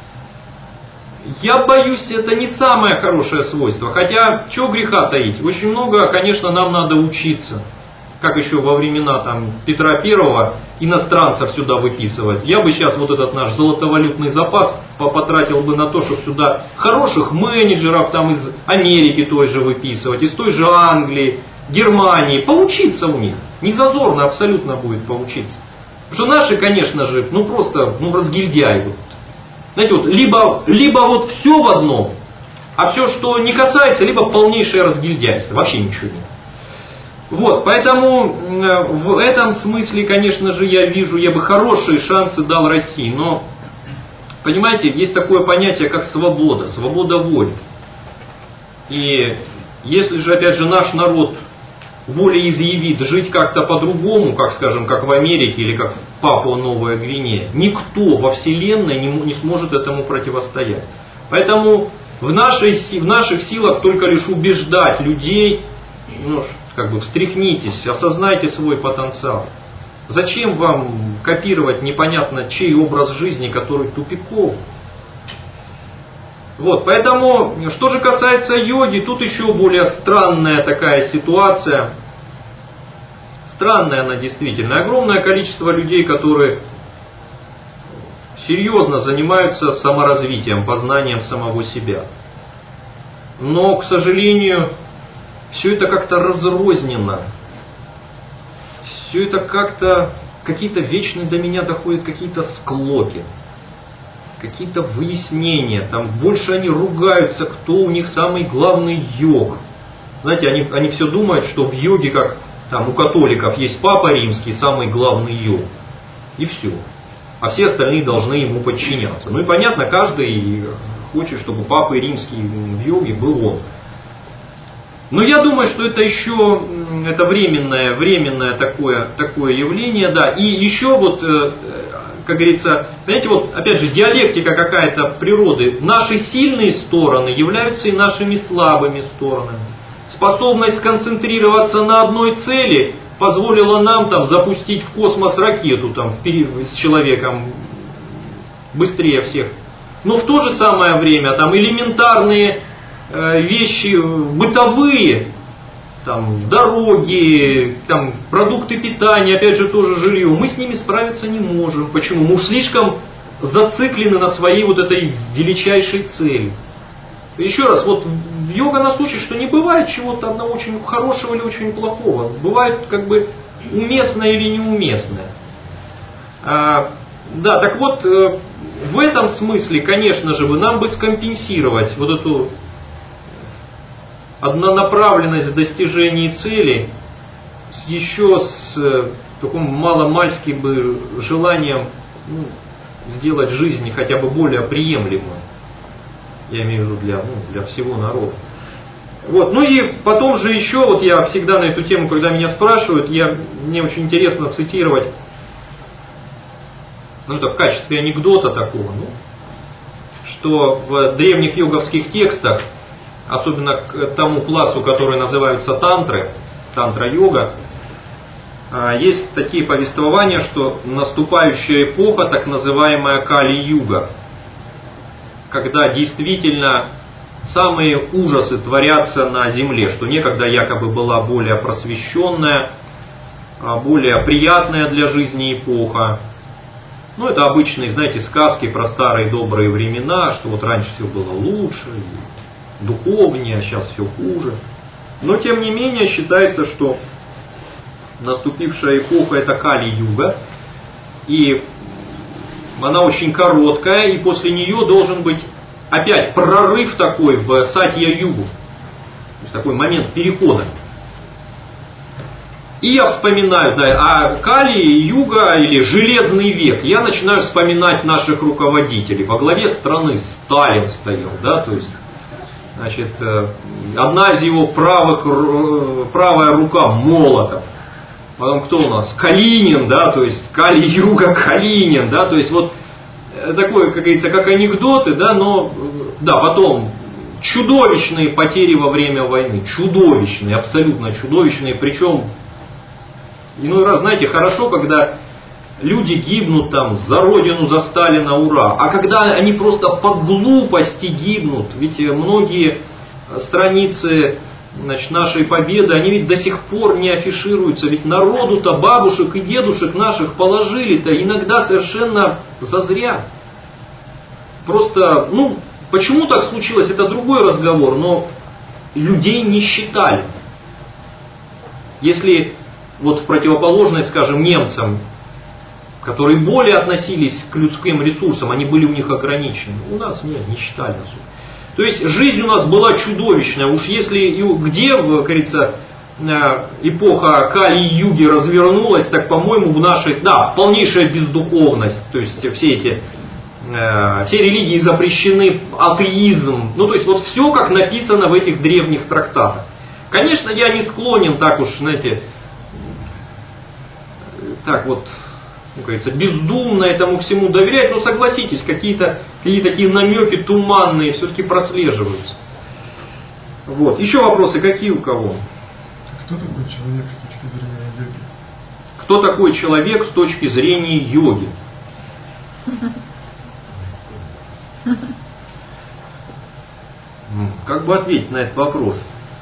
Я боюсь, это не самое хорошее свойство. Хотя, чего греха таить? Очень много, конечно, нам надо учиться. Как еще во времена там, Петра Первого иностранцев сюда выписывать. Я бы сейчас вот этот наш золотовалютный запас потратил бы на то, чтобы сюда хороших менеджеров там из Америки той же выписывать, из той же Англии, Германии, поучиться у них. Не зазорно абсолютно будет поучиться. Потому что наши, конечно же, ну просто ну, разгильдяи. Знаете, вот либо, либо вот все в одном, а все, что не касается, либо полнейшее разгильдяйство, вообще ничего нет. Вот, поэтому в этом смысле, конечно же, я вижу, я бы хорошие шансы дал России, но, понимаете, есть такое понятие, как свобода, свобода воли. И если же, опять же, наш народ волеизъявит жить как-то по-другому, как, скажем, как в Америке или как Папуа-Новая Гвинея, никто во Вселенной не, не сможет этому противостоять. Поэтому в, нашей, в наших силах только лишь убеждать людей, ну, как бы встряхнитесь, осознайте свой потенциал. Зачем вам копировать непонятно чей образ жизни, который тупиковый? Вот, поэтому, что же касается йоги, тут еще более странная такая ситуация. Странная она действительно. Огромное количество людей, которые серьезно занимаются саморазвитием, познанием самого себя. Но, к сожалению, все это как-то разрознено. Все это как-то, какие-то вечные до меня доходят какие-то склоки. Какие-то выяснения, там больше они ругаются, кто у них самый главный йог. Знаете, они, они все думают, что в йоге, как там у католиков есть Папа Римский, самый главный йог. И все. А все остальные должны ему подчиняться. Ну и понятно, каждый хочет, чтобы Папой Римский в йоге был он. Но я думаю, что это еще это временное, временное такое, такое явление, да. И еще вот, как говорится, понимаете, вот опять же диалектика какая-то природы. Наши сильные стороны являются и нашими слабыми сторонами. Способность сконцентрироваться на одной цели позволила нам там запустить в космос ракету там, с человеком быстрее всех. Но в то же самое время там элементарные вещи бытовые, там, дороги, там, продукты питания, опять же тоже жилье, мы с ними справиться не можем. Почему? Мы уж слишком зациклены на своей вот этой величайшей цели. Еще раз, вот йога нас учит, что не бывает чего-то одного очень хорошего или очень плохого. Бывает как бы уместное или неуместное. А, да, так вот, в этом смысле, конечно же, нам бы скомпенсировать вот эту однонаправленность в достижении цели с еще с э, таким маломальским бы желанием ну, сделать жизнь хотя бы более приемлемой. Я имею в виду для, ну, для всего народа. Вот. Ну и потом же еще, вот я всегда на эту тему, когда меня спрашивают, я, мне очень интересно цитировать, ну это в качестве анекдота такого, ну, что в древних йоговских текстах, особенно к тому классу, который называется тантры, тантра-йога, есть такие повествования, что наступающая эпоха, так называемая Кали-юга, когда действительно самые ужасы творятся на земле, что некогда якобы была более просвещенная, более приятная для жизни эпоха. Ну, это обычные, знаете, сказки про старые добрые времена, что вот раньше все было лучше, духовнее, а сейчас все хуже. Но, тем не менее, считается, что наступившая эпоха это Кали-юга, и она очень короткая, и после нее должен быть опять прорыв такой в Сатья-югу, то есть такой момент перехода. И я вспоминаю, да, а Кали-юга или Железный век, я начинаю вспоминать наших руководителей. Во главе страны Сталин стоял, да, то есть, значит, одна из его правых, правая рука Молотов. Потом кто у нас? Калинин, да, то есть Кали-юга, Калинин, да, то есть вот такое, как говорится, как анекдоты, да, но, да, потом чудовищные потери во время войны, чудовищные, абсолютно чудовищные, причем, иной раз, знаете, хорошо, когда люди гибнут там за родину, за Сталина, ура, а когда они просто по глупости гибнут, ведь многие страницы, значит, нашей победы, они ведь до сих пор не афишируются, ведь народу-то, бабушек и дедушек наших положили-то иногда совершенно зазря. Просто, ну, почему так случилось, это другой разговор, но людей не считали. Если вот в противоположность, скажем, немцам, которые более относились к людским ресурсам, они были у них ограничены. У нас нет, не считали нас. То есть жизнь у нас была чудовищная. Уж если где, как говорится, эпоха Кали-юги развернулась, так, по-моему, в нашей, да, полнейшая бездуховность. То есть все эти, э, все религии запрещены, атеизм. Ну, то есть вот все, как написано в этих древних трактатах. Конечно, я не склонен так уж, знаете, так вот, как говорится, бездумно этому всему доверять, но согласитесь, какие-то какие такие намеки туманные все-таки прослеживаются. Вот. Еще вопросы какие у кого? Кто такой человек с точки зрения йоги? Кто такой человек с точки зрения йоги? Как бы ответить на этот вопрос?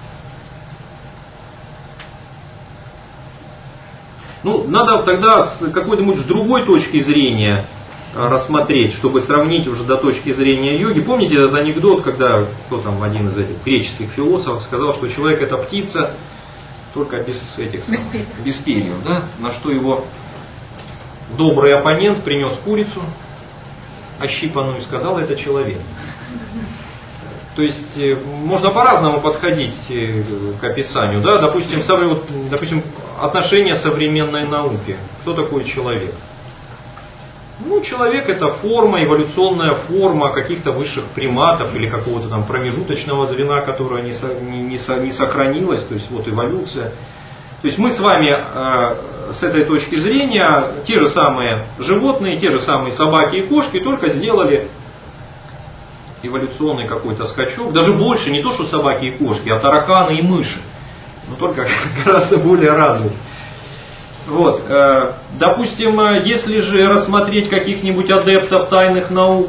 Ну, надо тогда с какой-нибудь с другой точки зрения рассмотреть, чтобы сравнить уже до точки зрения йоги. Помните этот анекдот, когда кто там, один из этих греческих философов сказал, что человек это птица, только без этих самых, без перьев, да? На что его добрый оппонент принес курицу ощипанную и сказал, это человек. То есть можно по-разному подходить к описанию, да, допустим, вот, допустим, отношение современной науки. Кто такой человек? Ну, человек это форма, эволюционная форма каких-то высших приматов или какого-то там промежуточного звена, которое не, со, не, не, со, не сохранилось, то есть вот эволюция. То есть мы с вами э, с этой точки зрения те же самые животные, те же самые собаки и кошки, только сделали эволюционный какой-то скачок, даже больше, не то что собаки и кошки, а тараканы и мыши, но только гораздо более развитые. Вот. Допустим, если же рассмотреть каких-нибудь адептов тайных наук,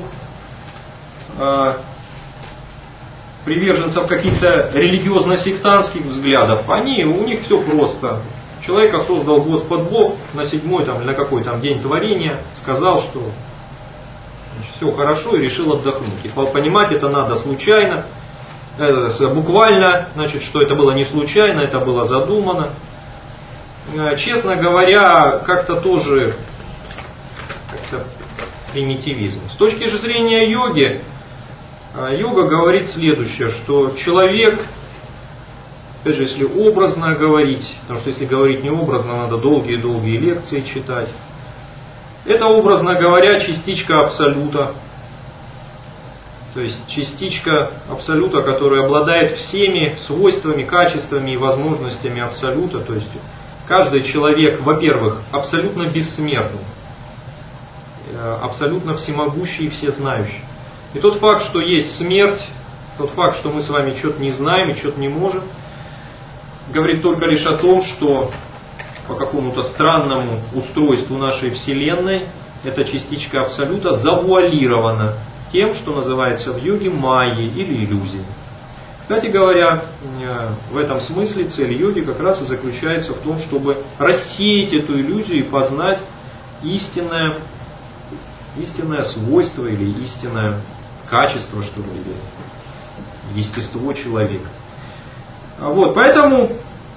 приверженцев каких-то религиозно-сектантских взглядов, они, у них все просто. Человека создал Господь Бог на седьмой там, или на какой там день творения, сказал, что значит, все хорошо, и решил отдохнуть. И понимать это надо случайно, буквально, значит, что это было не случайно, это было задумано. Честно говоря, как-то тоже как-то примитивизм. С точки же зрения йоги, йога говорит следующее, что человек, опять же, если образно говорить, потому что если говорить не образно, надо долгие-долгие лекции читать, это, образно говоря, частичка абсолюта. То есть частичка абсолюта, которая обладает всеми свойствами, качествами и возможностями абсолюта. То есть каждый человек, во-первых, абсолютно бессмертный, абсолютно всемогущий и всезнающий. И тот факт, что есть смерть, тот факт, что мы с вами что-то не знаем и что-то не можем, говорит только лишь о том, что по какому-то странному устройству нашей Вселенной эта частичка абсолюта завуалирована тем, что называется в йоге майей или иллюзией. Кстати говоря, в этом смысле цель йоги как раз и заключается в том, чтобы рассеять эту иллюзию и познать истинное, истинное свойство или истинное качество, что ли, или естество человека. Вот, поэтому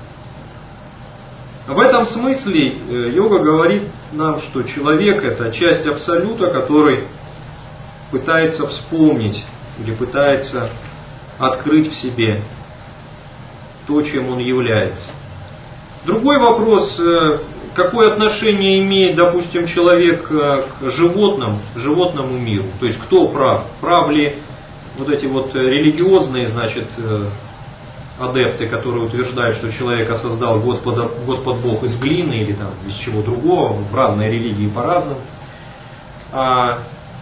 в этом смысле йога говорит нам, что человек это часть абсолюта, который пытается вспомнить или пытается открыть в себе то, чем он является. Другой вопрос, какое отношение имеет, допустим, человек к животным, животному миру. То есть кто прав? Прав ли вот эти вот религиозные, значит, адепты, которые утверждают, что человека создал Господа, Господь Бог из глины или там из чего другого, в разные религии по-разному. А,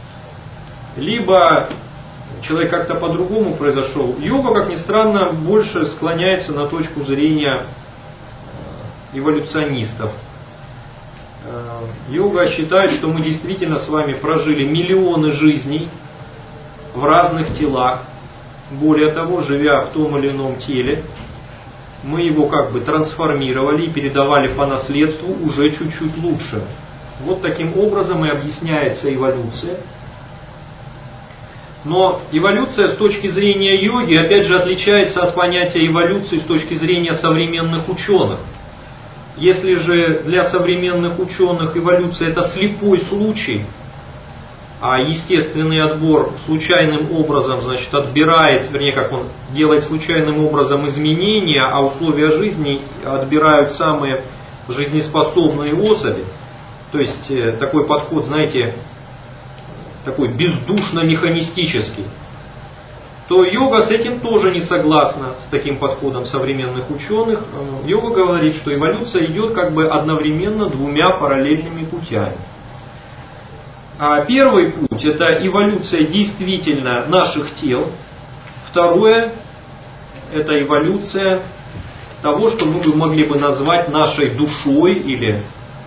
либо человек как-то по-другому произошел. Йога, как ни странно, больше склоняется на точку зрения эволюционистов. Йога считает, что мы действительно с вами прожили миллионы жизней в разных телах. Более того, живя в том или ином теле, мы его как бы трансформировали и передавали по наследству уже чуть-чуть лучше. Вот таким образом и объясняется эволюция. Но эволюция с точки зрения йоги, опять же, отличается от понятия эволюции с точки зрения современных ученых. Если же для современных ученых эволюция это слепой случай, а естественный отбор случайным образом, значит, отбирает, вернее, как он делает случайным образом изменения, а условия жизни отбирают самые жизнеспособные особи. То есть э, такой подход, знаете, такой бездушно-механистический. То йога с этим тоже не согласна, с таким подходом современных ученых. Йога говорит, что эволюция идет как бы одновременно двумя параллельными путями. А первый путь – это эволюция действительно наших тел. Второе – это эволюция того, что мы бы могли бы назвать нашей душой или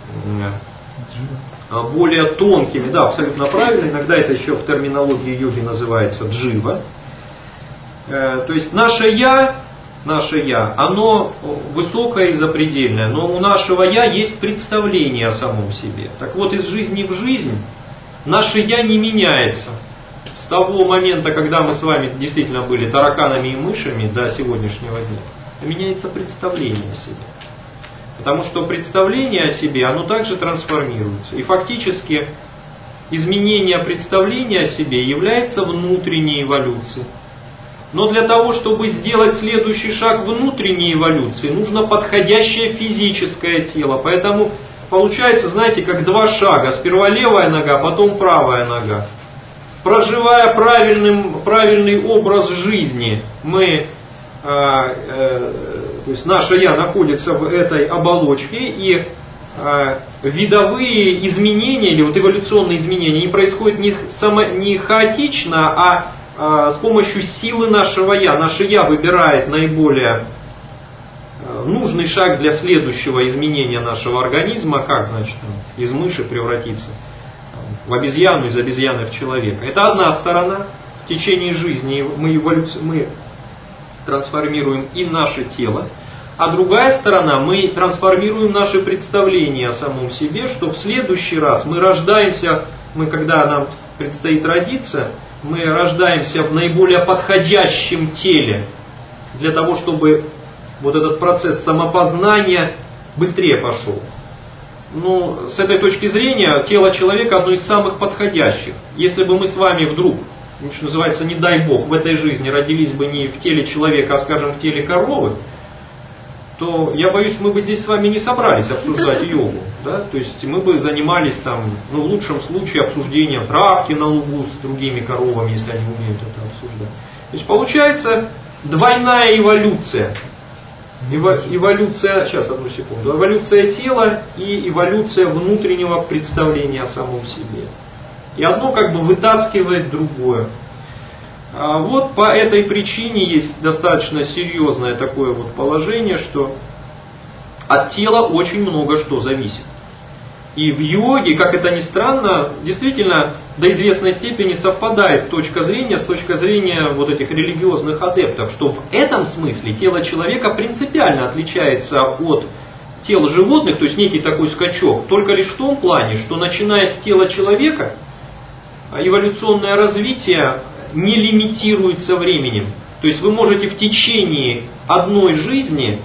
более тонкими. Да, абсолютно правильно. Иногда это еще в терминологии йоги называется джива. То есть наше «я», наше «я», оно высокое и запредельное, но у нашего «я» есть представление о самом себе. Так вот, из жизни в жизнь наше «я» не меняется. С того момента, когда мы с вами действительно были тараканами и мышами до сегодняшнего дня, меняется представление о себе. Потому что представление о себе, оно также трансформируется. И фактически изменение представления о себе является внутренней эволюцией. Но для того, чтобы сделать следующий шаг внутренней эволюции, нужно подходящее физическое тело. Поэтому получается, знаете, как два шага. Сперва левая нога, потом правая нога. Проживая правильным, правильный образ жизни, мы, э, э, то есть наше «я» находится в этой оболочке, и э, видовые изменения, или вот эволюционные изменения, не происходят не, само, не хаотично, а с помощью силы нашего «я». Наше «я» выбирает наиболее нужный шаг для следующего изменения нашего организма, как, значит, из мыши превратиться в обезьяну, из обезьяны в человека. Это одна сторона. В течение жизни мы, эволюци... мы трансформируем и наше тело. А другая сторона, мы трансформируем наши представления о самом себе, что в следующий раз мы рождаемся, мы, когда нам предстоит родиться, мы рождаемся в наиболее подходящем теле для того, чтобы вот этот процесс самопознания быстрее пошел. Ну, с этой точки зрения, тело человека одно из самых подходящих. Если бы мы с вами вдруг, что называется, не дай бог, в этой жизни родились бы не в теле человека, а, скажем, в теле коровы, то, я боюсь, мы бы здесь с вами не собрались обсуждать йогу. Да? То есть мы бы занимались там, ну, в лучшем случае, обсуждением травки на лугу с другими коровами, если они умеют это обсуждать. То есть получается двойная эволюция. Эво, эволюция, сейчас одну секунду, эволюция тела и эволюция внутреннего представления о самом себе. И одно как бы вытаскивает другое. А вот по этой причине есть достаточно серьезное такое вот положение, что от тела очень много что зависит. И в йоге, как это ни странно, действительно до известной степени совпадает точка зрения с точки зрения вот этих религиозных адептов, что в этом смысле тело человека принципиально отличается от тел животных, то есть некий такой скачок, только лишь в том плане, что начиная с тела человека, эволюционное развитие не лимитируется временем. То есть вы можете в течение одной жизни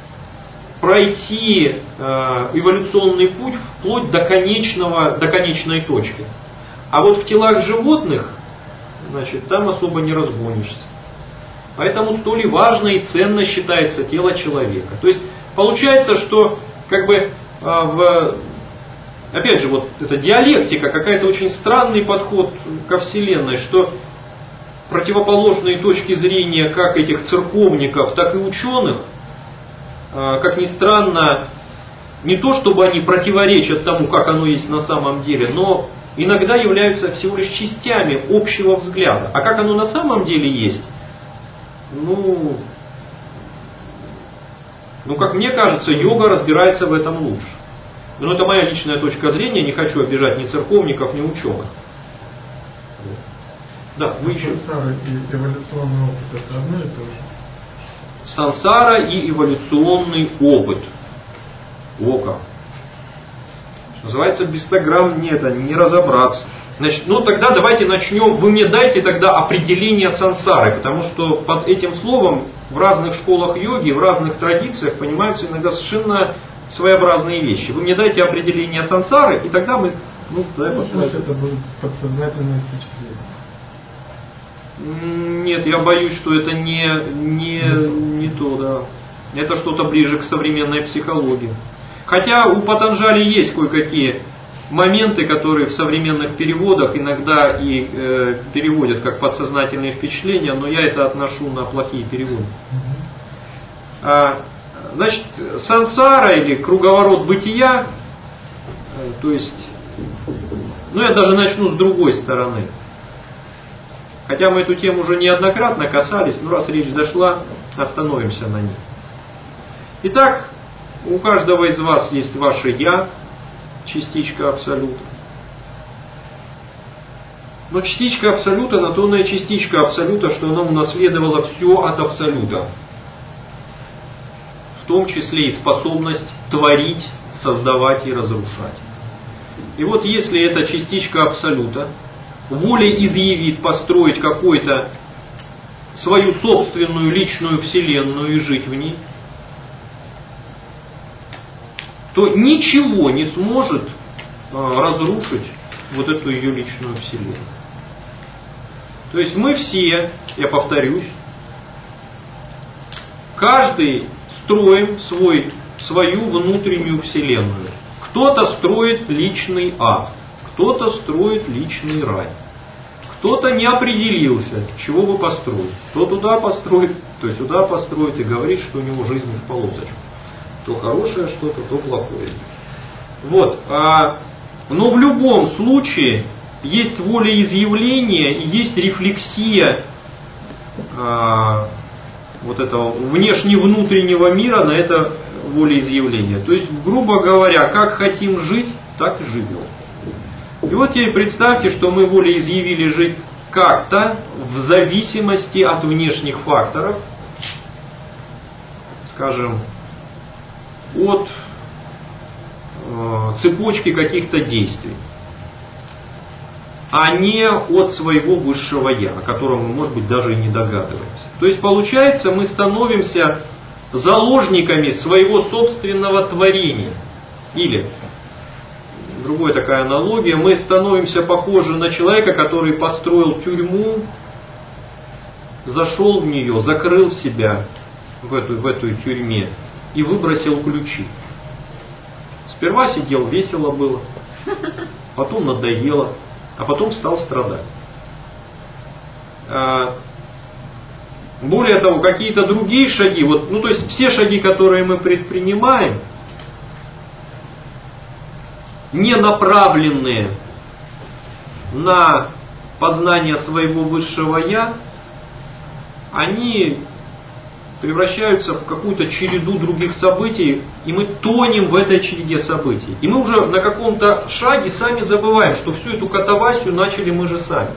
пройти э, эволюционный путь вплоть до, конечного, до конечной точки. А вот в телах животных, значит, там особо не разгонишься. Поэтому столь и важно и ценно считается тело человека. То есть получается, что как бы э, в, опять же, вот эта диалектика, какая-то очень странный подход ко Вселенной, что противоположные точки зрения как этих церковников, так и ученых, как ни странно, не то чтобы они противоречат тому, как оно есть на самом деле, но иногда являются всего лишь частями общего взгляда. А как оно на самом деле есть, ну, ну как мне кажется, йога разбирается в этом лучше. Но это моя личная точка зрения, не хочу обижать ни церковников, ни ученых. Да, вы еще... Сансара и эволюционный опыт — это одно и то же? Сансара и эволюционный опыт. О как. Называется без ста грамм нет, не разобраться. Значит, ну тогда давайте начнем. Вы мне дайте тогда определение сансары, потому что под этим словом в разных школах йоги, в разных традициях понимаются иногда совершенно своеобразные вещи. Вы мне дайте определение сансары, и тогда мы... Ну, тогда Ну, постараемся. это будет подсознательное впечатление. Нет, я боюсь, что это не, не, не то, да. Это что-то ближе к современной психологии. Хотя у Патанджали есть кое-какие моменты, которые в современных переводах иногда и э, переводят как подсознательные впечатления, но я это отношу на плохие переводы. А, значит, сансара или круговорот бытия, э, то есть, ну я даже начну с другой стороны. Хотя мы эту тему уже неоднократно касались, но раз речь зашла, остановимся на ней. Итак, у каждого из вас есть ваше «я», частичка Абсолюта. Но частичка Абсолюта, натонная частичка Абсолюта, что она унаследовала все от Абсолюта. В том числе и способность творить, создавать и разрушать. И вот если эта частичка Абсолюта волей изъявит построить какую-то свою собственную личную вселенную и жить в ней, то ничего не сможет а, разрушить вот эту ее личную вселенную. То есть мы все, я повторюсь, каждый строим свой, свою внутреннюю вселенную. Кто-то строит личный ад, кто-то строит личный рай. Кто-то не определился, чего бы построить. То туда построит, то сюда построит и говорит, что у него жизнь в полосочку. То хорошее что-то, то плохое. Вот. А, но в любом случае есть волеизъявление и есть рефлексия а, вот этого внешне-внутреннего мира на это волеизъявление. То есть, грубо говоря, как хотим жить, так и живем. И вот теперь представьте, что мы волеизъявили жить как-то в зависимости от внешних факторов, скажем, от э, цепочки каких-то действий, а не от своего высшего «я», о котором мы, может быть, даже и не догадываемся. То есть, получается, мы становимся заложниками своего собственного творения. Или, другая такая аналогия, мы становимся похожи на человека, который построил тюрьму, зашел в нее, закрыл себя в эту, в эту тюрьме и выбросил ключи. Сперва сидел, весело было, потом надоело, а потом стал страдать. Более того, какие-то другие шаги, вот, ну то есть все шаги, которые мы предпринимаем, не направленные на познание своего высшего «я», они превращаются в какую-то череду других событий, и мы тонем в этой череде событий. И мы уже на каком-то шаге сами забываем, что всю эту катавасию начали мы же сами.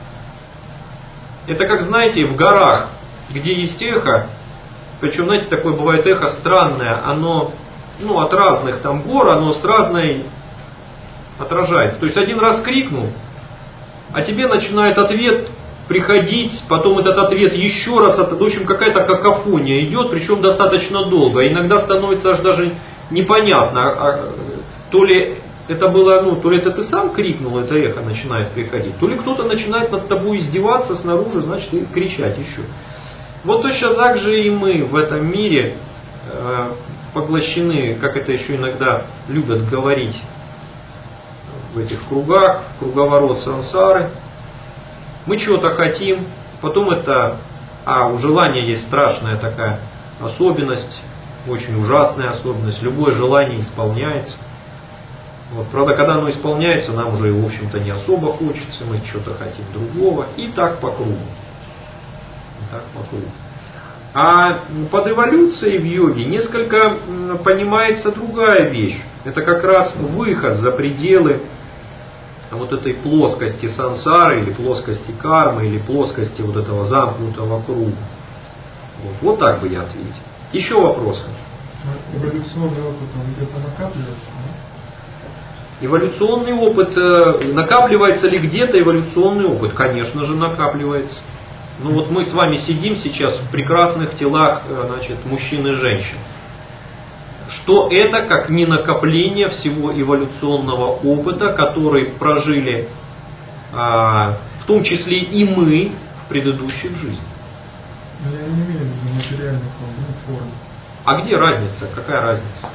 Это как, знаете, в горах, где есть эхо, причем, знаете, такое бывает эхо странное, оно, ну, от разных там гор, оно с разной отражается. То есть один раз крикнул, а тебе начинает ответ приходить, потом этот ответ еще раз, в общем, какая-то какофония идет, причем достаточно долго. Иногда становится аж даже непонятно, а, то ли это было, ну, то ли это ты сам крикнул, это эхо начинает приходить, то ли кто-то начинает над тобой издеваться снаружи, значит, и кричать еще. Вот точно так же и мы в этом мире э, поглощены, как это еще иногда любят говорить в этих кругах, круговорот сансары. Мы чего-то хотим, потом это, а у желания есть страшная такая особенность, очень ужасная особенность, любое желание исполняется. Вот, правда, когда оно исполняется, нам уже, в общем-то, не особо хочется, мы что-то хотим другого, и так по кругу. И так по кругу. А под эволюцией в йоге несколько понимается другая вещь. Это как раз выход за пределы вот этой плоскости сансары, или плоскости кармы, или плоскости вот этого замкнутого круга. Вот, вот так бы я ответил. Еще вопросы? Эволюционный опыт, он где-то накапливается, да? Эволюционный опыт, накапливается ли где-то эволюционный опыт? Конечно же, накапливается. Ну вот мы с вами сидим сейчас в прекрасных телах, значит, мужчин и женщин. что это как не накопление всего эволюционного опыта, который прожили а, в том числе и мы в предыдущих жизнях. Но я не имею в виду материальных форм. А где разница? Какая разница?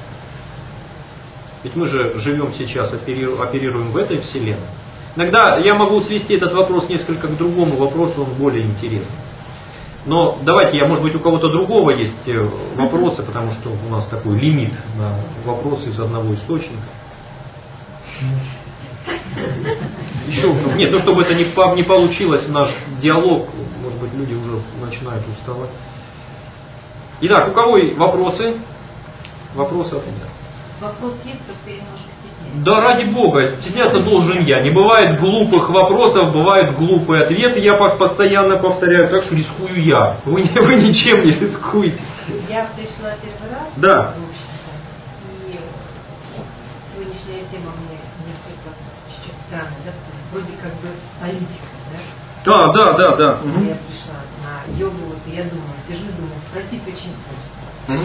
Ведь мы же живем сейчас, оперируем в этой вселенной. Иногда я могу свести этот вопрос несколько к другому вопросу, он более интересный. Но давайте, я, может быть, у кого-то другого есть вопросы, потому что у нас такой лимит на вопросы из одного источника. Еще, нет, ну чтобы это не, не получилось наш диалог, может быть, люди уже начинают уставать. Итак, у кого вопросы? Вопросы от меня. Вопрос есть, просто я немножко стесняюсь. Да ради Бога, стесняться должен я. Не бывает глупых вопросов, бывают глупые ответы. Я постоянно повторяю, так что рискую я. Вы, вы ничем не рискуете. Я пришла первый раз да. в общество, и сегодняшняя тема мне несколько чуть-чуть странная, да, вроде как бы политика, да? А, да, да, да. Угу. Я пришла на йогу, вот, и я думаю, сижу, думаю, спросить очень просто. Угу.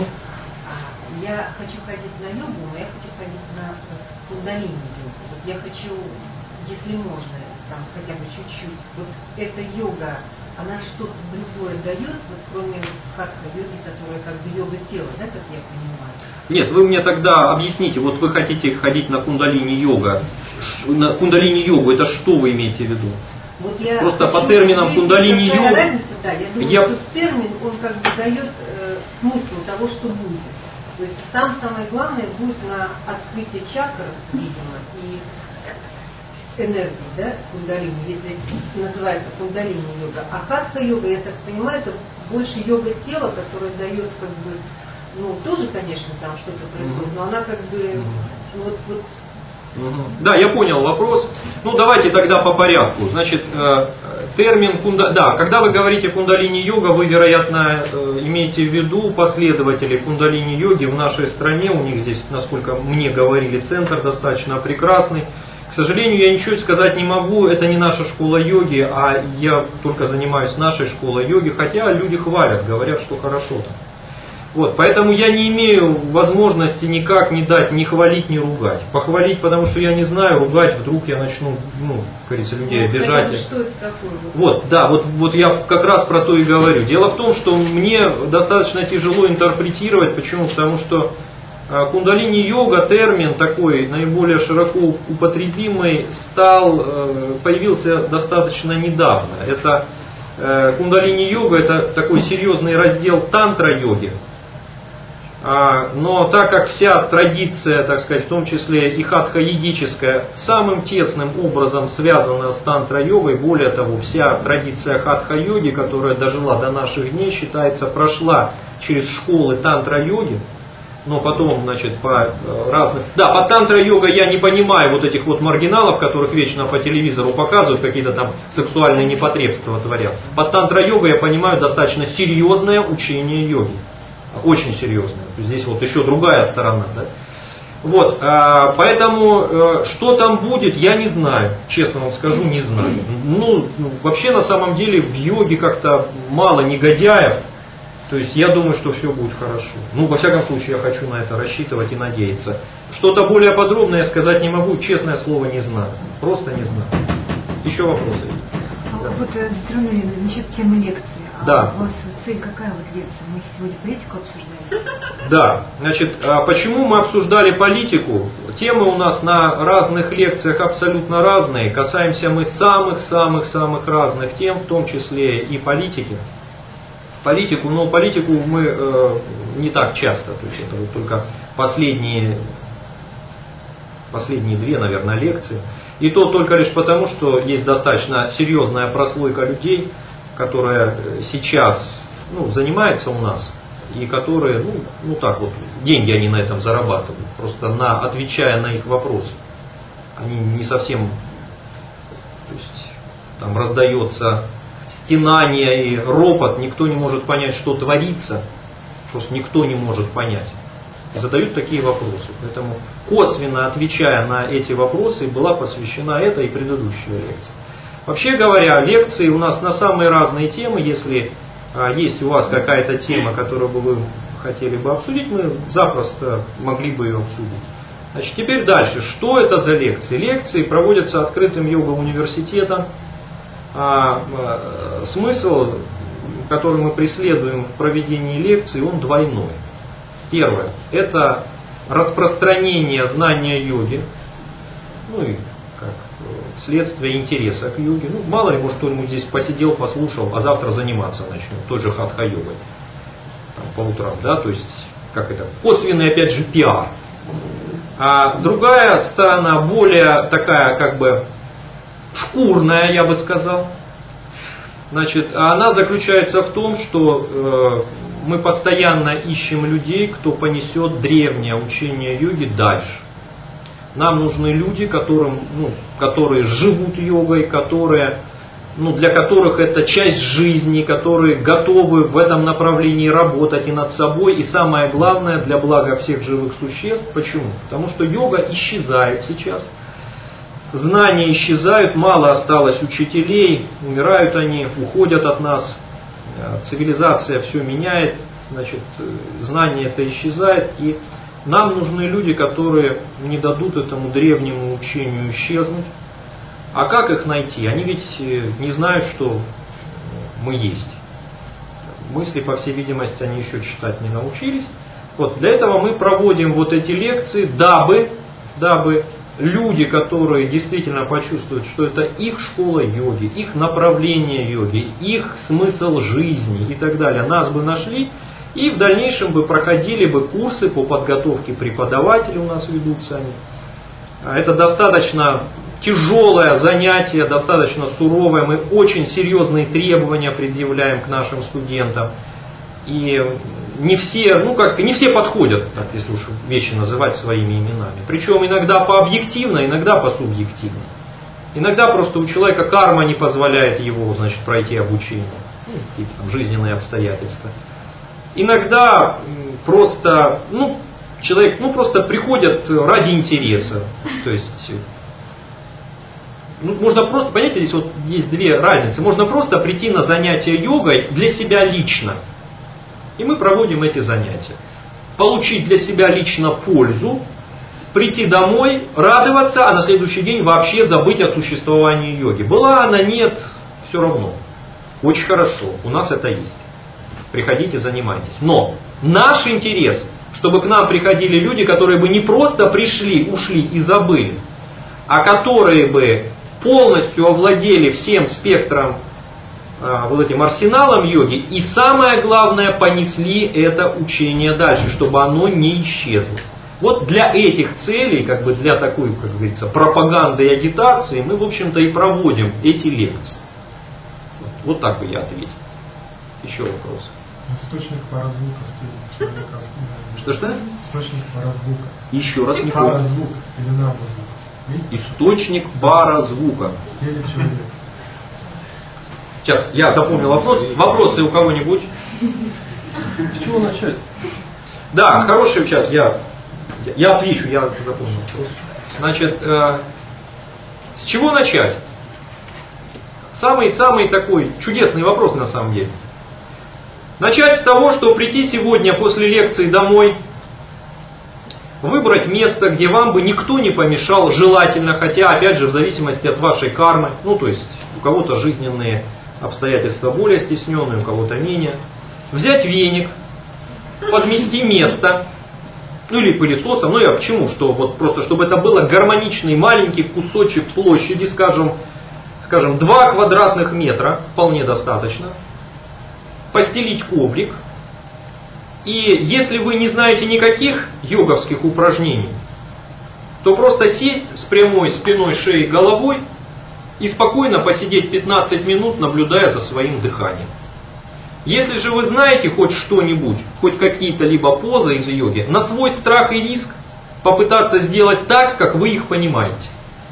Я хочу ходить на йогу, но я хочу ходить на кундалини йогу. Вот я хочу, если можно, там хотя бы чуть-чуть. Вот эта йога, она что-то другое дает, вот кроме хатха-йоги, которая как бы йога тела, да, как я понимаю? Нет, вы мне тогда объясните, вот вы хотите ходить на кундалини-йога. На кундалини-йогу, это что вы имеете в виду? Вот я Просто хочу, по терминам кундалини-йога. Разница, да, я думаю, я... что термин, он как бы дает э, смысл того, что будет. То есть там самое главное будет на открытие чакр, видимо, и энергии, да, кундалини, если называется кундалини-йога. А хатха-йога, я так понимаю, это больше йога тела, которая дает как бы, ну, тоже, конечно, там что-то происходит, но она как бы, ну, вот, вот. Да, я понял вопрос. Ну, давайте тогда по порядку. Значит, э, термин кунда... Да, когда вы говорите кундалини-йога, вы, вероятно, э, имеете в виду последователей кундалини-йоги в нашей стране. У них здесь, насколько мне говорили, центр достаточно прекрасный. К сожалению, я ничего сказать не могу. Это не наша школа йоги, а я только занимаюсь нашей школой йоги. Хотя люди хвалят, говорят, что хорошо там. Вот, поэтому я не имею возможности никак не дать, ни хвалить, ни ругать. Похвалить, потому что я не знаю, ругать, вдруг я начну, ну, как говорится, людей ну, обижать. Хотя, что это такое? Вот, да, вот, вот я как раз про то и говорю. Дело в том, что мне достаточно тяжело интерпретировать. Почему? Потому что э, кундалини-йога, термин такой, наиболее широко употребимый, стал, э, появился достаточно недавно. Это э, кундалини-йога, это такой серьезный раздел тантра-йоги. Но так как вся традиция, так сказать, в том числе и хатха-йогическая, самым тесным образом связана с тантра-йогой, более того, вся традиция хатха-йоги, которая дожила до наших дней, считается, прошла через школы тантра-йоги, но потом, значит, по разным... Да, по тантра-йога я не понимаю вот этих вот маргиналов, которых вечно по телевизору показывают, какие-то там сексуальные непотребства творят. Под тантра-йогой я понимаю достаточно серьезное учение йоги. Очень серьезная. Здесь вот еще другая сторона. Да? Вот, поэтому что там будет, я не знаю. Честно вам скажу, не знаю. Ну, вообще на самом деле в йоге как-то мало негодяев. То есть я думаю, что все будет хорошо. Ну, во всяком случае, я хочу на это рассчитывать и надеяться. Что-то более подробное сказать не могу, честное слово, не знаю. Просто не знаю. Еще вопросы? А да. Вот затронули насчет темы лекции. Да. У вас цель какая вот лекция? Мы сегодня политику обсуждаем. Да, значит, почему мы обсуждали политику? Темы у нас на разных лекциях абсолютно разные. Касаемся мы самых-самых-самых разных тем, в том числе и политики. Политику, но политику мы э, не так часто. То есть это вот только последние, последние две, наверное, лекции. И то только лишь потому, что есть достаточно серьезная прослойка людей, которая сейчас, ну, занимается у нас, и которые, ну, ну так вот, деньги они на этом зарабатывают, просто на, отвечая на их вопросы. Они не совсем, то есть там раздается стенание и ропот, никто не может понять, что творится, просто никто не может понять. И задают такие вопросы. Поэтому косвенно отвечая на эти вопросы, была посвящена эта и предыдущая лекция. Вообще говоря, лекции у нас на самые разные темы. Если а, есть у вас какая-то тема, которую бы вы хотели бы обсудить, мы запросто могли бы ее обсудить. Значит, теперь дальше. Что это за лекции? Лекции проводятся открытым йога-университетом. А, а, смысл, который мы преследуем в проведении лекций, он двойной. Первое. Это распространение знания йоги. Ну и как следствие интереса к йоге. Ну, мало ли, может, кто-нибудь здесь посидел, послушал, а завтра заниматься начнет. Тот же хатха-йогой. Там, по утрам, да, то есть, как это, косвенный, опять же, пиар. А другая сторона, более такая, как бы, шкурная, я бы сказал. Значит, она заключается в том, что э, мы постоянно ищем людей, кто понесет древнее учение йоги дальше. Нам нужны люди, которым, ну, которые живут йогой, которые, ну, для которых это часть жизни, которые готовы в этом направлении работать и над собой, и самое главное, для блага всех живых существ. Почему? Потому что йога исчезает сейчас, знания исчезают, мало осталось учителей, умирают они, уходят от нас, цивилизация все меняет, значит, знание это исчезает, и нам нужны люди, которые не дадут этому древнему учению исчезнуть. А как их найти? Они ведь не знают, что мы есть. Мысли, по всей видимости, они еще читать не научились. Вот для этого мы проводим вот эти лекции, дабы, дабы люди, которые действительно почувствуют, что это их школа йоги, их направление йоги, их смысл жизни и так далее, нас бы нашли и в дальнейшем бы проходили бы курсы по подготовке преподавателей, у нас ведутся они. Это достаточно тяжелое занятие, достаточно суровое. Мы очень серьезные требования предъявляем к нашим студентам. И не все, ну как сказать, не все подходят, так, если уж вещи называть своими именами. Причем иногда по объективно, иногда по субъективно. Иногда просто у человека карма не позволяет его, значит, пройти обучение. Ну, какие-то там жизненные обстоятельства. Иногда просто, ну, человек, ну, просто приходят ради интереса. То есть, ну, можно просто, понимаете, здесь вот есть две разницы. Можно просто прийти на занятия йогой для себя лично. И мы проводим эти занятия. Получить для себя лично пользу, прийти домой, радоваться, а на следующий день вообще забыть о существовании йоги. Была она, нет, все равно. Очень хорошо, у нас это есть. Приходите, занимайтесь. Но наш интерес, чтобы к нам приходили люди, которые бы не просто пришли, ушли и забыли, а которые бы полностью овладели всем спектром, э, вот этим арсеналом йоги, и самое главное, понесли это учение дальше, чтобы оно не исчезло. Вот для этих целей, как бы для такой, как говорится, пропаганды и агитации, мы, в общем-то, и проводим эти лекции. Вот, вот так бы я ответил. Еще вопрос. Источник паразвуков человека. Что-что? Источник паразвука. Еще раз не Паразвук или навозвук. Источник паразвука. Или человек. Сейчас, я запомнил вопрос. Вопросы у кого-нибудь? С чего начать? Да, хороший сейчас, я, я отвечу, я запомнил вопрос. Значит, э, с чего начать? Самый-самый такой чудесный вопрос на самом деле. Начать с того, что прийти сегодня после лекции домой, выбрать место, где вам бы никто не помешал, желательно, хотя, опять же, в зависимости от вашей кармы, ну, то есть, у кого-то жизненные обстоятельства более стесненные, у кого-то менее. Взять веник, подмести место, ну, или пылесосом, ну, я почему, что вот просто, чтобы это было гармоничный маленький кусочек площади, скажем, скажем, два квадратных метра, вполне достаточно. Постелить коврик. И если вы не знаете никаких йоговских упражнений, то просто сесть с прямой спиной, шеей, головой и спокойно посидеть пятнадцать минут, наблюдая за своим дыханием. Если же вы знаете хоть что-нибудь, хоть какие-то либо позы из йоги, на свой страх и риск попытаться сделать так, как вы их понимаете.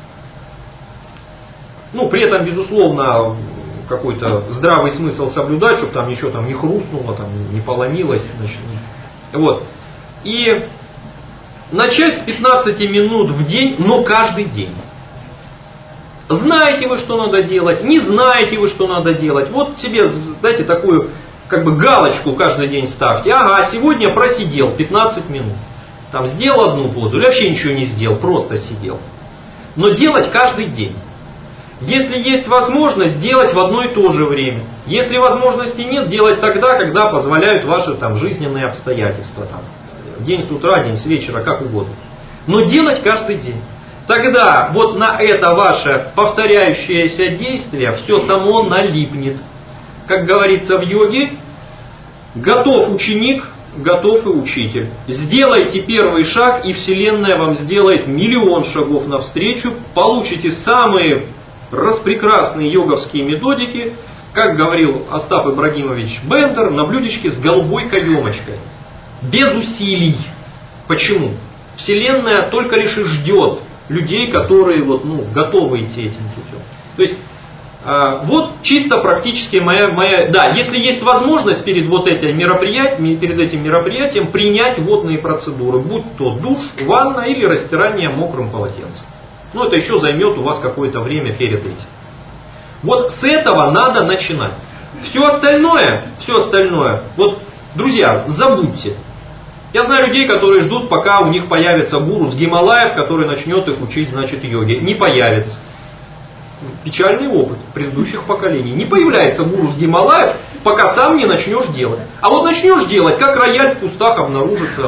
Ну, при этом, безусловно, какой-то здравый смысл соблюдать, чтобы там ничего там не хрустнуло, там не поломилось. Значит, вот. И начать с пятнадцати минут в день, но каждый день. Знаете вы, что надо делать, не знаете вы, что надо делать. Вот себе, знаете, такую как бы галочку каждый день ставьте. Ага, сегодня просидел пятнадцать минут. Там сделал одну позу или вообще ничего не сделал, просто сидел. Но делать каждый день. Если есть возможность, делать в одно и то же время. Если возможности нет, делать тогда, когда позволяют ваши там жизненные обстоятельства. Там, день с утра, день с вечера, как угодно. Но делать каждый день. Тогда вот на это ваше повторяющееся действие все само налипнет. Как говорится в йоге, готов ученик, готов и учитель. Сделайте первый шаг, и Вселенная вам сделает миллион шагов навстречу. Получите самые распрекрасные йоговские методики, как говорил Остап Ибрагимович Бендер, на блюдечке с голубой каемочкой. Без усилий. Почему? Вселенная только лишь и ждет людей, которые вот, ну, готовы идти этим путем. То есть, э, вот чисто практически моя, моя... Да, если есть возможность перед, вот этим мероприятием, перед этим мероприятием принять водные процедуры, будь то душ, ванна или растирание мокрым полотенцем. Ну, это еще займет у вас какое-то время перед этим. Вот с этого надо начинать. Все остальное, все остальное, вот, друзья, забудьте. Я знаю людей, которые ждут, пока у них появится гуру с Гималаев, который начнет их учить, значит, йоге. Не появится. Печальный опыт предыдущих поколений. Не появляется гуру с Гималаев, пока сам не начнешь делать. А вот начнешь делать, как рояль в кустах обнаружится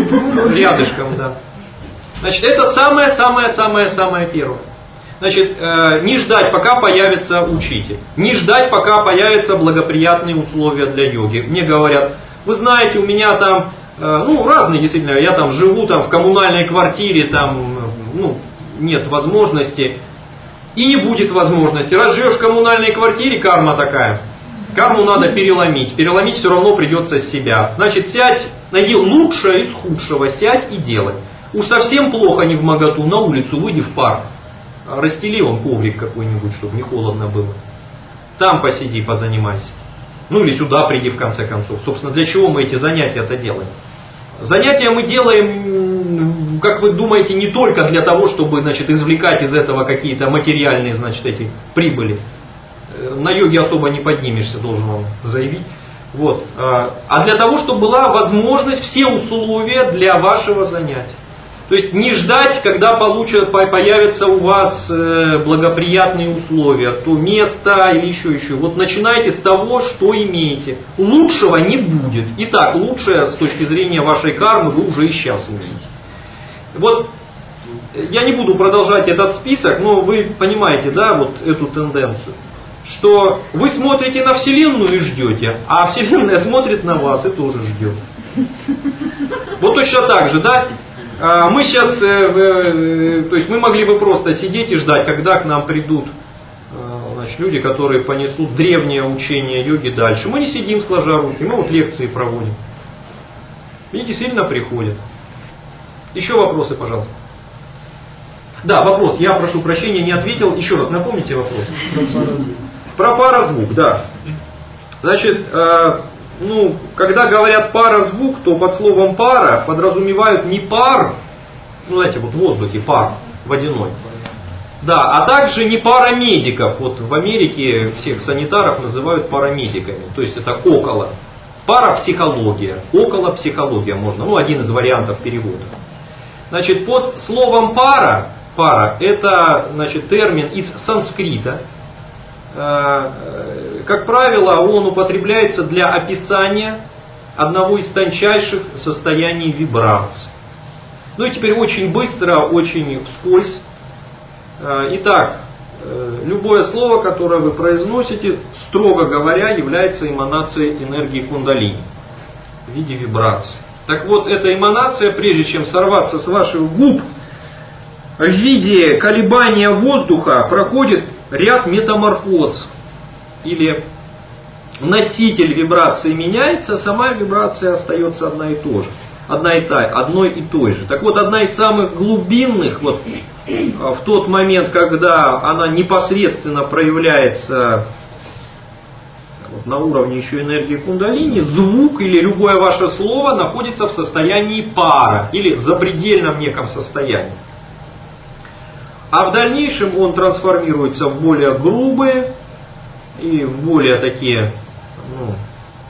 рядышком, да. Значит, это самое-самое-самое-самое первое. Значит, э, не ждать, пока появится учитель. Не ждать, пока появятся благоприятные условия для йоги. Мне говорят, вы знаете, у меня там, э, ну, разные действительно, я там живу там в коммунальной квартире, там, ну, нет возможности. И не будет возможности. Раз живешь в коммунальной квартире, карма такая. Карму надо переломить. Переломить все равно придется с себя. Значит, сядь, найди лучшее из худшего, сядь и делай. Уж совсем плохо не в моготу, на улицу выйди в парк. Расстели он коврик какой-нибудь, чтобы не холодно было. Там посиди, позанимайся. Ну или сюда приди в конце концов. Собственно, для чего мы эти занятия-то делаем? Занятия мы делаем, как вы думаете, не только для того, чтобы, значит, извлекать из этого какие-то материальные, значит, эти прибыли. На йоге особо не поднимешься, должен вам заявить. Вот. А для того, чтобы была возможность, все условия для вашего занятия. То есть не ждать, когда получат, появятся у вас благоприятные условия, то место или еще еще. Вот начинайте с того, что имеете. Лучшего не будет. Итак, лучшее с точки зрения вашей кармы вы уже и сейчас имеете. Вот я не буду продолжать этот список, но вы понимаете, да, вот эту тенденцию. Что вы смотрите на Вселенную и ждете, а Вселенная смотрит на вас и тоже ждет. Вот точно так же, да? Мы сейчас, то есть мы могли бы просто сидеть и ждать, когда к нам придут, значит, люди, которые понесут древнее учение йоги дальше. Мы не сидим сложа руки, мы вот лекции проводим. И действительно приходят. Еще вопросы, пожалуйста. Да, вопрос. Я прошу прощения, не ответил. Еще раз напомните вопрос. Про парозвук, да. Значит, э, ну, когда говорят парозвук, то под словом пара подразумевают не пар, ну, знаете, вот в воздухе пар водяной. Да, а также не парамедиков. Вот в Америке всех санитаров называют парамедиками. То есть это около. Парапсихология. Около психология можно. Ну, один из вариантов перевода. Значит, под словом пара, пара, это, значит, термин из санскрита. Как правило, он употребляется для описания одного из тончайших состояний вибраций. Ну и теперь очень быстро, очень вскользь. Итак, любое слово, которое вы произносите, строго говоря, является эманацией энергии кундалини в виде вибрации. Так вот, эта эманация, прежде чем сорваться с ваших губ, в виде колебания воздуха проходит ряд метаморфоз. Или носитель вибрации меняется, сама вибрация остается одна и та же. Одна и та, одной и той же. Так вот, одна из самых глубинных, вот, в тот момент, когда она непосредственно проявляется вот, на уровне еще энергии кундалини, звук или любое ваше слово находится в состоянии пара или запредельном неком состоянии. А в дальнейшем он трансформируется в более грубые и в более такие, ну,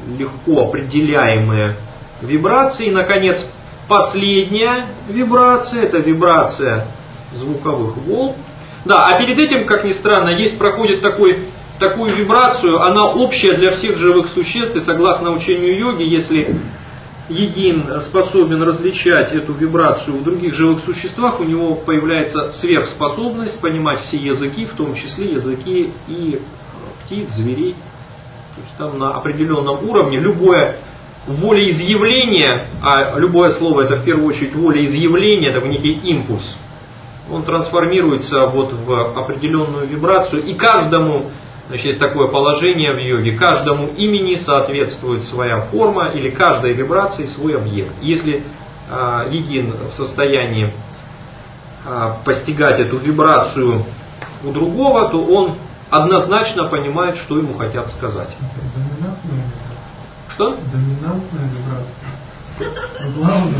легко определяемые вибрации. И, наконец, последняя вибрация, это вибрация звуковых волн. Да, а перед этим, как ни странно, есть, проходит такой, такую вибрацию, она общая для всех живых существ, и согласно учению йоги, если един способен различать эту вибрацию в других живых существах, у него появляется сверхспособность понимать все языки, в том числе языки и птиц, зверей. То есть там на определенном уровне любое волеизъявление, а любое слово это в первую очередь волеизъявление, это некий импульс, он трансформируется вот в определенную вибрацию, и каждому, значит, есть такое положение в йоге, каждому имени соответствует своя форма или каждой вибрации свой объект. Если а, един в состоянии а, постигать эту вибрацию у другого, то он однозначно понимает, что ему хотят сказать. Доминантная вибрация. Что? Доминантная вибрация. Главное.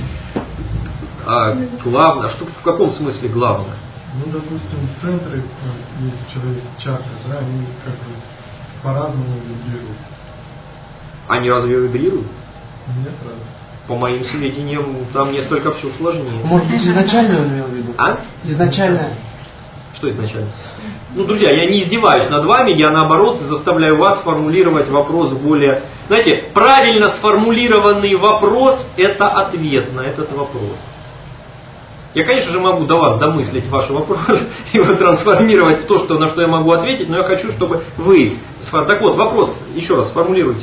А, главное, что в каком смысле главное? Ну, допустим, в центре ну, есть человек чакры, да, они как бы по-разному вибрируют. Они разве вибрируют? Нет, разве? По моим сведениям, там несколько все сложнее. Может быть, изначально он имел в виду? А? Изначально. Что изначально? Ну, друзья, я не издеваюсь над вами, я наоборот заставляю вас формулировать вопрос более... Знаете, правильно сформулированный вопрос – это ответ на этот вопрос. Я, конечно же, могу до вас домыслить ваш вопрос и его трансформировать в то, что, на что я могу ответить, но я хочу, чтобы вы... Так вот, вопрос еще раз сформулируйте.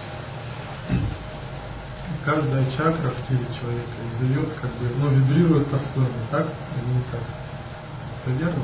Каждая чакра в теле человека издает, как бы, ну, вибрирует по-своему, так или не так? Это верно?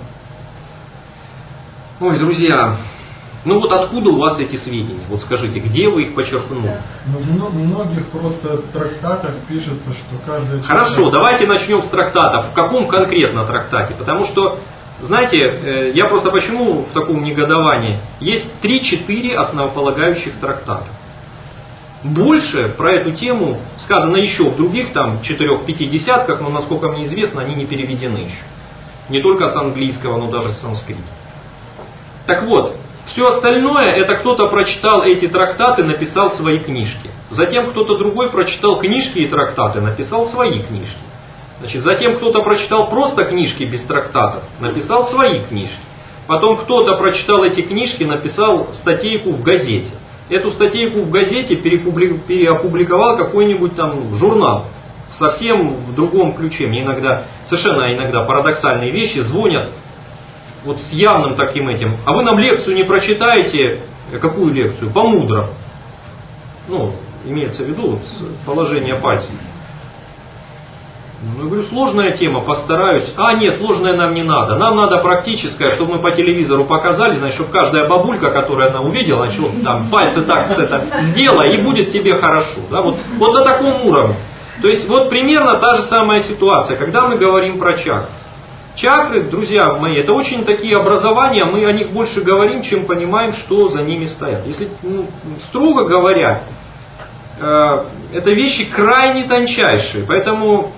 Ой, друзья, ну вот откуда у вас эти сведения? Вот скажите, где вы их почерпнули? Ну, в многих просто трактатах пишется, что каждая чакра... Хорошо, давайте начнем с трактатов. В каком конкретно трактате? Потому что, знаете, я просто почему в таком негодовании? Есть три-четыре основополагающих трактата. Больше про эту тему сказано еще в других там четырех-пяти десятках, но, насколько мне известно, они не переведены еще. Не только с английского, но даже с санскрита. Так вот, все остальное, это кто-то прочитал эти трактаты, написал свои книжки. Затем кто-то другой прочитал книжки и трактаты, написал свои книжки. Значит, затем кто-то прочитал просто книжки без трактатов, написал свои книжки. Потом кто-то прочитал эти книжки, написал статейку в газете. Эту статейку в газете переопубликовал какой-нибудь там журнал. Совсем в другом ключе. Мне иногда, совершенно иногда парадоксальные вещи звонят. Вот с явным таким этим. А вы нам лекцию не прочитаете? Какую лекцию? По мудрому. Ну, имеется в виду вот, положение пальцев. Ну, я говорю, сложная тема, постараюсь. А, нет, сложная нам не надо. Нам надо практическое, чтобы мы по телевизору показали, значит, чтобы каждая бабулька, которая она увидела, значит, вот, там, пальцы так это сделала, и будет тебе хорошо. Да? Вот, вот на таком уровне. То есть, вот примерно та же самая ситуация, когда мы говорим про чакры. Чакры, друзья мои, это очень такие образования, мы о них больше говорим, чем понимаем, что за ними стоят. Если ну, строго говоря, э, это вещи крайне тончайшие, поэтому,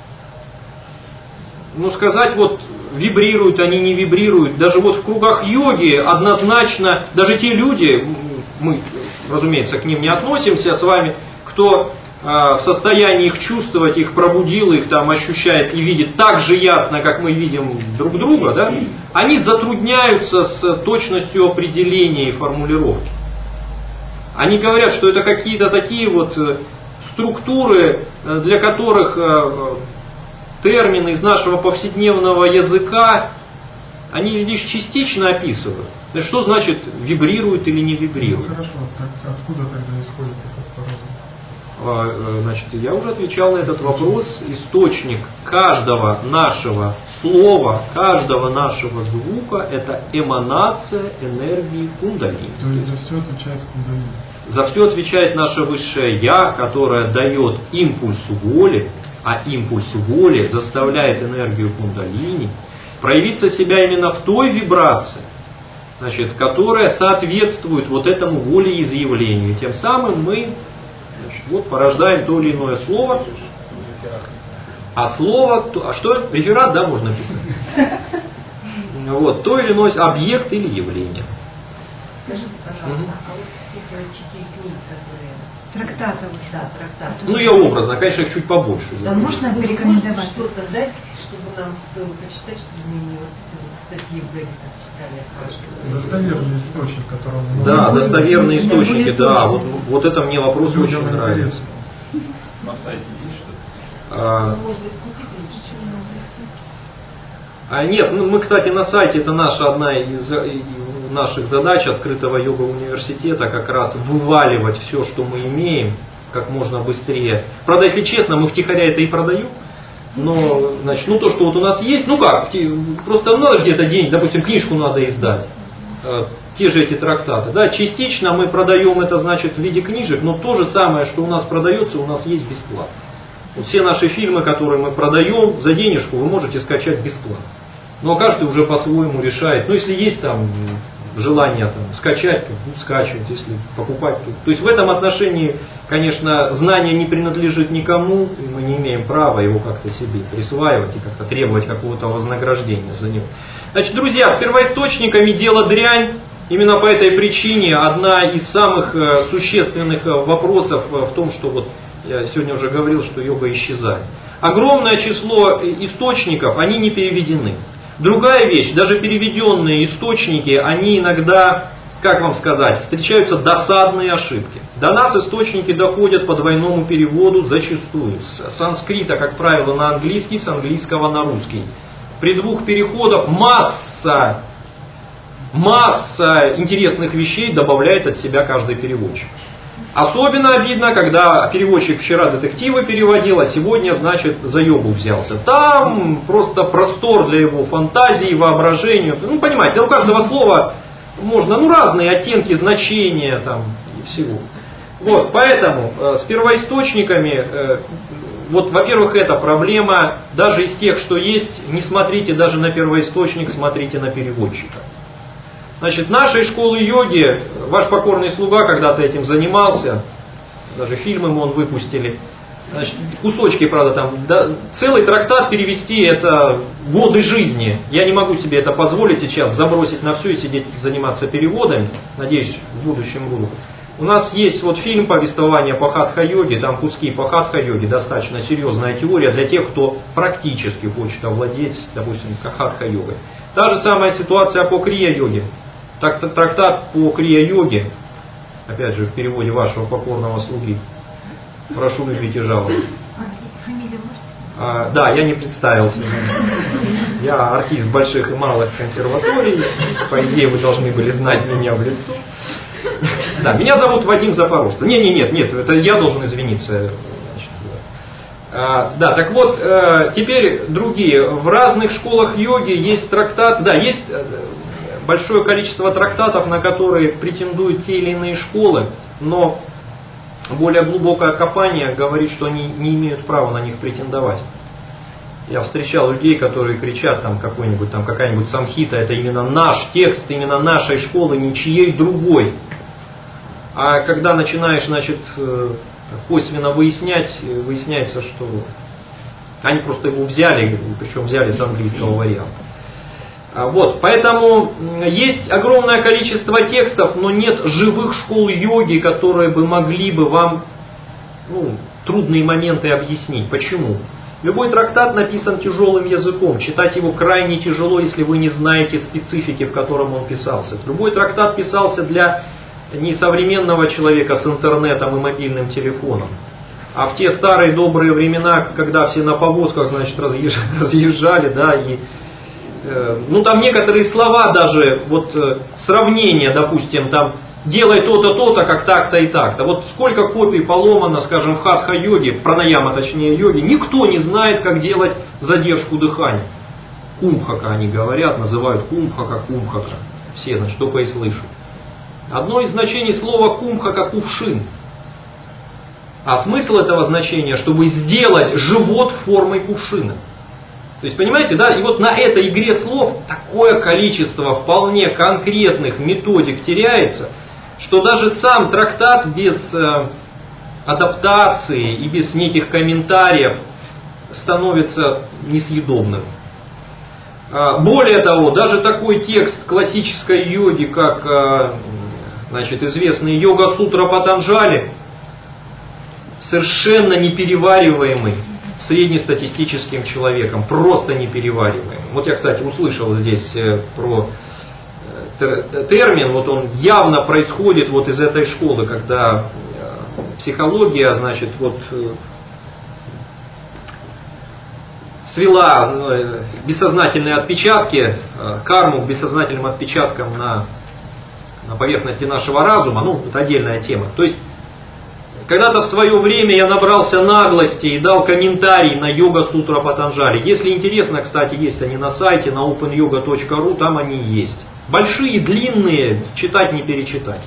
ну сказать вот, вибрируют они, не вибрируют, даже вот в кругах йоги однозначно, даже те люди, мы, разумеется, к ним не относимся с вами, кто в состоянии их чувствовать, их пробудил, их там ощущает и видит так же ясно, как мы видим друг друга, да, они затрудняются с точностью определения и формулировки. Они говорят, что это какие-то такие вот структуры, для которых термины из нашего повседневного языка, они лишь частично описывают. Что значит вибрирует или не вибрирует? Ну, хорошо, так откуда тогда исходит этот по-разному? Значит, я уже отвечал на этот вопрос. Источник каждого нашего слова, каждого нашего звука – это эманация энергии кундалини. То есть за все отвечает кундалини? За все отвечает наше высшее Я, которое дает импульсу воли, а импульс воли заставляет энергию кундалини проявиться себя именно в той вибрации, значит, которая соответствует вот этому волеизъявлению. Тем самым мы значит, вот, порождаем то или иное слово. А слово, а что? Реферат, да, можно писать. Вот, то или иное объект или явление. Скажите, пожалуйста, а вот эти четыре книги, которые... Трактатов. Да, трактатов. Ну, я образно, конечно, их чуть побольше. Да, можно порекомендовать? Что-то дать, чтобы нам стоило почитать, чтобы мы не вот статьи в газетах читали. Достоверный источник, которого мы... Да, достоверные источники, да. Вот, вот это мне вопрос очень нравится. На сайте есть что-то? А, Может быть, купить лучше, чем много. а нет, ну, мы, кстати, на сайте, это наша одна из, из наших задач открытого йога-университета, как раз вываливать все, что мы имеем, как можно быстрее. Правда, если честно, мы втихаря это и продаем. Но, значит, ну то, что вот у нас есть, ну как, просто надо где-то день, допустим, книжку надо издать, э, те же эти трактаты. Да, частично мы продаем это, значит, в виде книжек, но то же самое, что у нас продается, у нас есть бесплатно. Вот все наши фильмы, которые мы продаем, за денежку вы можете скачать бесплатно. Но каждый уже по-своему решает. Ну, если есть там желание там, скачать, то ну, скачивать, если покупать, то... То есть в этом отношении, конечно, знание не принадлежит никому, и мы не имеем права его как-то себе присваивать и как-то требовать какого-то вознаграждения за него. Значит, друзья, с первоисточниками дело дрянь. Именно по этой причине одна из самых существенных вопросов в том, что вот я сегодня уже говорил, что йога исчезает. Огромное число источников, они не переведены. Другая вещь, даже переведенные источники, они иногда, как вам сказать, встречаются досадные ошибки. До нас источники доходят по двойному переводу зачастую. С санскрита, как правило, на английский, с английского на русский. При двух переходах масса, масса интересных вещей добавляет от себя каждый переводчик. Особенно обидно, когда переводчик вчера детективы переводил, а сегодня, значит, за йогу взялся. Там просто простор для его фантазии, воображения. Ну, понимаете, у каждого слова можно, ну, разные оттенки, значения там и всего. Вот, поэтому э, с первоисточниками, э, вот, во-первых, это проблема, даже из тех, что есть, не смотрите даже на первоисточник, смотрите на переводчика. Значит, нашей школы йоги, ваш покорный слуга когда-то этим занимался, даже фильмы мы он выпустили. Значит, кусочки, правда, там, да, целый трактат перевести — это годы жизни. Я не могу себе это позволить сейчас, забросить на все и сидеть заниматься переводами. Надеюсь, в будущем буду. У нас есть вот фильм повествования по хатха-йоге, там куски по хатха-йоге, достаточно серьезная теория для тех, кто практически хочет овладеть, допустим, хатха-йогой. Та же самая ситуация по крия-йоге. Трактат по крия-йоге, опять же в переводе вашего покорного слуги, прошу любить и жаловать. А, да, я не представился. Я артист больших и малых консерваторий. По идее, вы должны были знать меня в лицо. Да, меня зовут Вадим Запорожцев. Не, не, нет, нет, это я должен извиниться. Значит, а, да, так вот, теперь другие. В разных школах йоги есть трактат, да, есть большое количество трактатов, на которые претендуют те или иные школы, но более глубокое копание говорит, что они не имеют права на них претендовать. Я встречал людей, которые кричат, там какой-нибудь, там какая-нибудь самхита, это именно наш текст, именно нашей школы, ничьей другой. А когда начинаешь, значит, косвенно выяснять, выясняется, что они просто его взяли, причем взяли с английского варианта. Вот, поэтому есть огромное количество текстов, но нет живых школ йоги, которые бы могли бы вам, ну, трудные моменты объяснить. Почему? Любой трактат написан тяжелым языком, читать его крайне тяжело, если вы не знаете специфики, в котором он писался. Любой трактат писался для несовременного человека с интернетом и мобильным телефоном. А в те старые добрые времена, когда все на повозках, значит, разъезжали, да, и ну там некоторые слова даже, вот сравнение, допустим, там делай то-то, то-то, как так-то и так-то. Вот сколько копий поломано, скажем, в хатха-йоге, пранаяма, точнее йоги, никто не знает, как делать задержку дыхания. Кумбхака они говорят, называют кумбхака, кумбхака. Все, значит, только и слышат. Одно из значений слова кумбхака — кувшин. А смысл этого значения, чтобы сделать живот формой кувшина. То есть, понимаете, да, и вот на этой игре слов такое количество вполне конкретных методик теряется, что даже сам трактат без э, адаптации и без неких комментариев становится несъедобным. А, более того, даже такой текст классической йоги, как э, Значит, известный йога-сутра Патанджали, совершенно неперевариваемый среднестатистическим человеком, просто неперевариваемый. Вот я, кстати, услышал здесь про термин, вот он явно происходит вот из этой школы, когда психология, значит, вот свела бессознательные отпечатки, карму к бессознательным отпечаткам на, на поверхности нашего разума, ну, это отдельная тема. То есть, когда-то в свое время я набрался наглости и дал комментарий на йога-сутра Патанджали. Если интересно, кстати, есть они на сайте, на open yoga точка ru, там они есть. Большие, длинные, читать не перечитать.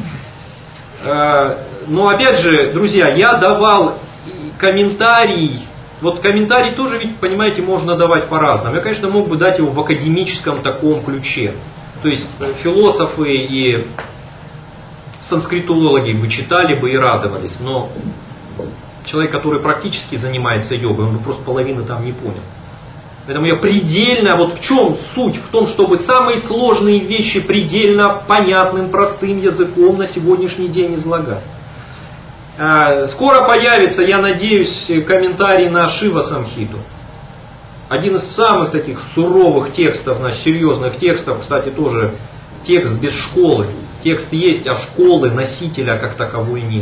Но опять же, друзья, я давал комментарий. Вот комментарий тоже, ведь, понимаете, можно давать по-разному. Я, конечно, мог бы дать его в академическом таком ключе. То есть философы и санскритологи бы читали бы и радовались. Но человек, который практически занимается йогой, он бы просто половины там не понял. Поэтому я предельно, вот в чем суть? В том, чтобы самые сложные вещи предельно понятным, простым языком на сегодняшний день излагать. Скоро появится, я надеюсь, комментарий на Шива Самхиту. Один из самых таких суровых текстов, значит, серьезных текстов, кстати, тоже текст без школы. Текст есть, а школы, носителя как таковой нет.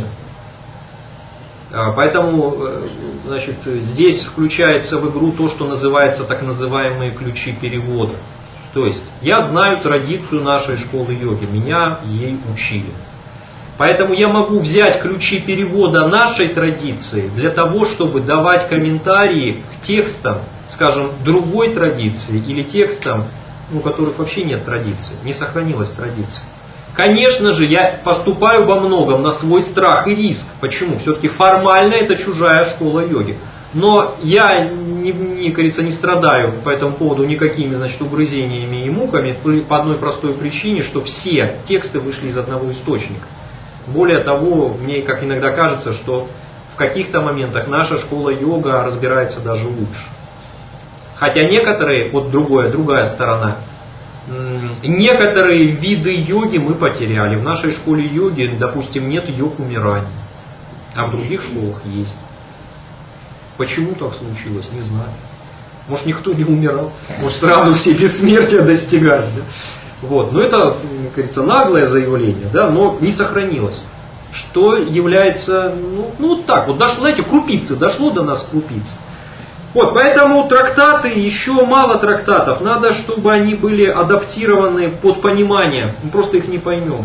Поэтому, значит, здесь включается в игру то, что называется так называемые ключи перевода. То есть, я знаю традицию нашей школы йоги, меня ей учили. Поэтому я могу взять ключи перевода нашей традиции для того, чтобы давать комментарии к текстам, скажем, другой традиции или текстам, у которых вообще нет традиции, не сохранилась традиция. Конечно же, я поступаю во многом на свой страх и риск. Почему? Все-таки формально это чужая школа йоги. Но я, не, не, кажется, не страдаю по этому поводу никакими, значит, угрызениями и муками по одной простой причине, что все тексты вышли из одного источника. Более того, мне как иногда кажется, что в каких-то моментах наша школа йога разбирается даже лучше. Хотя некоторые, вот другая, другая сторона, некоторые виды йоги мы потеряли. В нашей школе йоги, допустим, нет йог умирания, а в других школах есть. Почему так случилось, не знаю. Может, никто не умирал, может, сразу все бессмертия достигали. Да? Вот. Но это, как говорится, наглое заявление, да, но не сохранилось. Что является, ну, ну вот так, вот дошло, знаете, крупицы, дошло до нас крупицы. Вот, поэтому трактаты, еще мало трактатов, надо, чтобы они были адаптированы под понимание, мы просто их не поймем.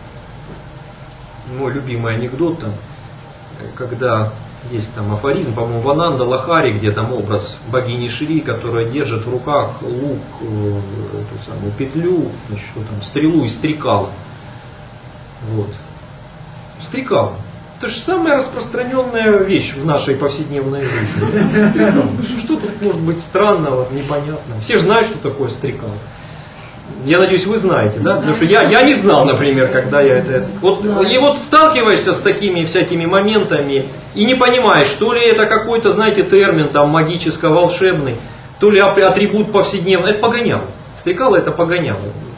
Мой любимый анекдот, там, когда есть там афоризм, по-моему, в Ананда Лахари, где там образ богини Шри, которая держит в руках лук, эту самую петлю, значит, что там, стрелу и стрекала. Вот. Стрекала. Это же самая распространенная вещь в нашей повседневной жизни. Что тут может быть странного, непонятного? Все же знают, что такое стрекало. Я надеюсь, вы знаете, да? Потому что я, я не знал, например, когда я это... Вот, и вот сталкиваешься с такими всякими моментами и не понимаешь, то ли это какой-то, знаете, термин там магическо-волшебный, то ли атрибут повседневный. Это погоняло. Стрекало это погоняло.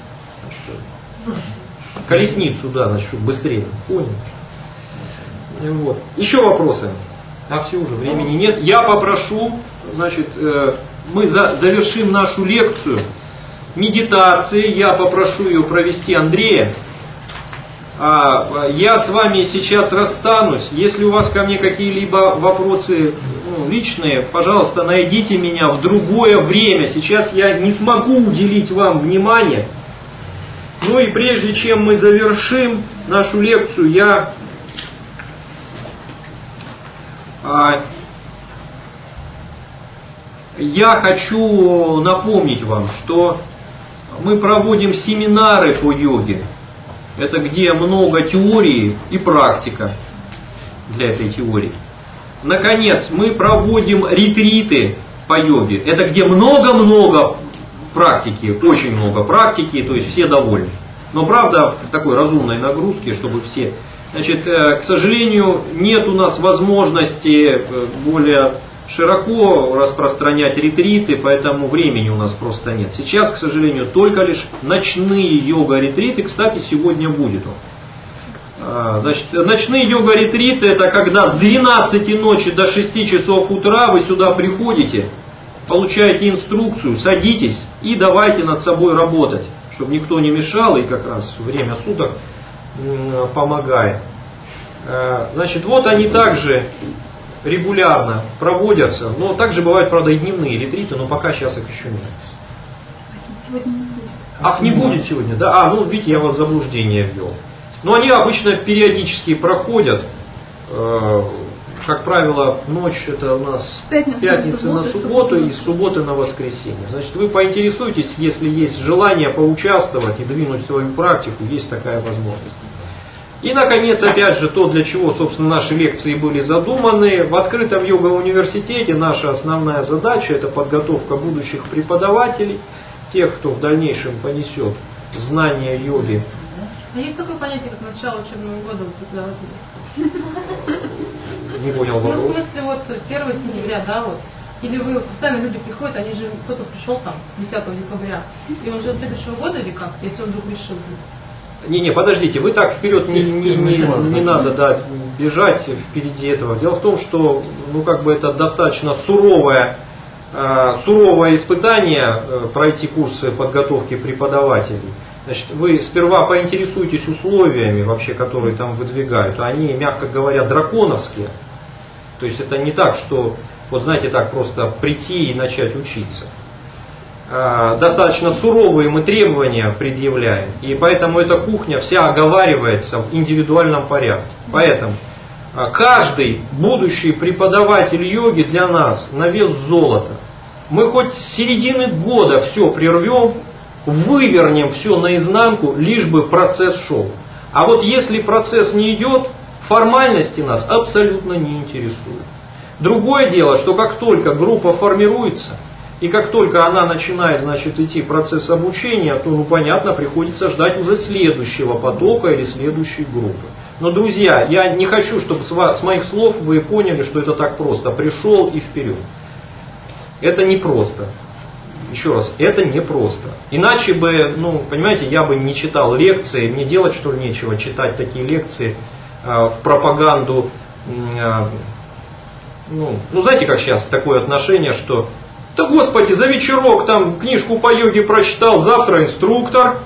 Колесницу, да, значит, быстрее. Понял? Вот. Еще вопросы? А все уже, времени нет. Я попрошу, значит, мы завершим нашу лекцию медитации. Я попрошу ее провести Андрея. Я с вами сейчас расстанусь. Если у вас ко мне какие-либо вопросы, ну, личные, пожалуйста, найдите меня в другое время. Сейчас я не смогу уделить вам внимание. Ну и прежде чем мы завершим нашу лекцию, я... Я хочу напомнить вам, что мы проводим семинары по йоге. Это где много теории и практика для этой теории. Наконец, мы проводим ретриты по йоге. Это где много-много практики, очень много практики, то есть все довольны. Но правда, в такой разумной нагрузке, чтобы все... Значит, к сожалению, нет у нас возможности более широко распространять ретриты, поэтому времени у нас просто нет. Сейчас, к сожалению, только лишь ночные йога-ретриты. Кстати, сегодня будет он. Значит, ночные йога-ретриты — это когда с двенадцати ночи до шести часов утра вы сюда приходите, получаете инструкцию, садитесь и давайте над собой работать, чтобы никто не мешал, и как раз время суток помогает. Значит, вот они также регулярно проводятся, но также бывают, правда, и дневные ретриты, но пока сейчас их еще нет. Ах, не будет сегодня, да? А, ну, видите, я вас в заблуждение ввел. Но они обычно периодически проходят. Как правило, ночь это у нас пятница, пятница на субботу, на субботу и с субботы на воскресенье. Значит, вы поинтересуйтесь, если есть желание поучаствовать и двинуть свою практику, есть такая возможность. И, наконец, опять же, то, для чего, собственно, наши лекции были задуманы. В открытом йога-университете наша основная задача — это подготовка будущих преподавателей, тех, кто в дальнейшем понесет знания йоги. А есть такое понятие, как начало учебного года у преподавателей? Не понял Ну, вопрос. в смысле, вот первого сентября, да, вот. Или вы, постоянно люди приходят, они же, кто-то пришел там десятого декабря, и он же с следующего года или как, если он вдруг решил? Не-не, подождите, вы так вперед не, не, не, не надо, да, бежать впереди этого. Дело в том, что, ну, как бы это достаточно суровое, э, суровое испытание э, пройти курсы подготовки преподавателей. Значит, вы сперва поинтересуйтесь условиями, вообще, которые там выдвигают. Они, мягко говоря, драконовские. То есть это не так, что, вот знаете, так просто прийти и начать учиться. Достаточно суровые мы требования предъявляем. И поэтому эта кухня вся оговаривается в индивидуальном порядке. Поэтому каждый будущий преподаватель йоги для нас на вес золота. Мы хоть с середины года все прервем, вывернем все наизнанку, лишь бы процесс шел. А вот если процесс не идет, формальности нас абсолютно не интересуют. Другое дело, что как только группа формируется, и как только она начинает, значит, идти процесс обучения, то, ну, понятно, приходится ждать уже следующего потока или следующей группы. Но, друзья, я не хочу, чтобы с, вас, с моих слов вы поняли, что это так просто. Пришел и вперед. Это не просто. Еще раз, это не просто. Иначе бы, ну, понимаете, я бы не читал лекции, мне делать, что ли, нечего читать такие лекции э, в пропаганду. Э, ну, ну, знаете, как сейчас такое отношение, что да, Господи, за вечерок там книжку по йоге прочитал, завтра инструктор.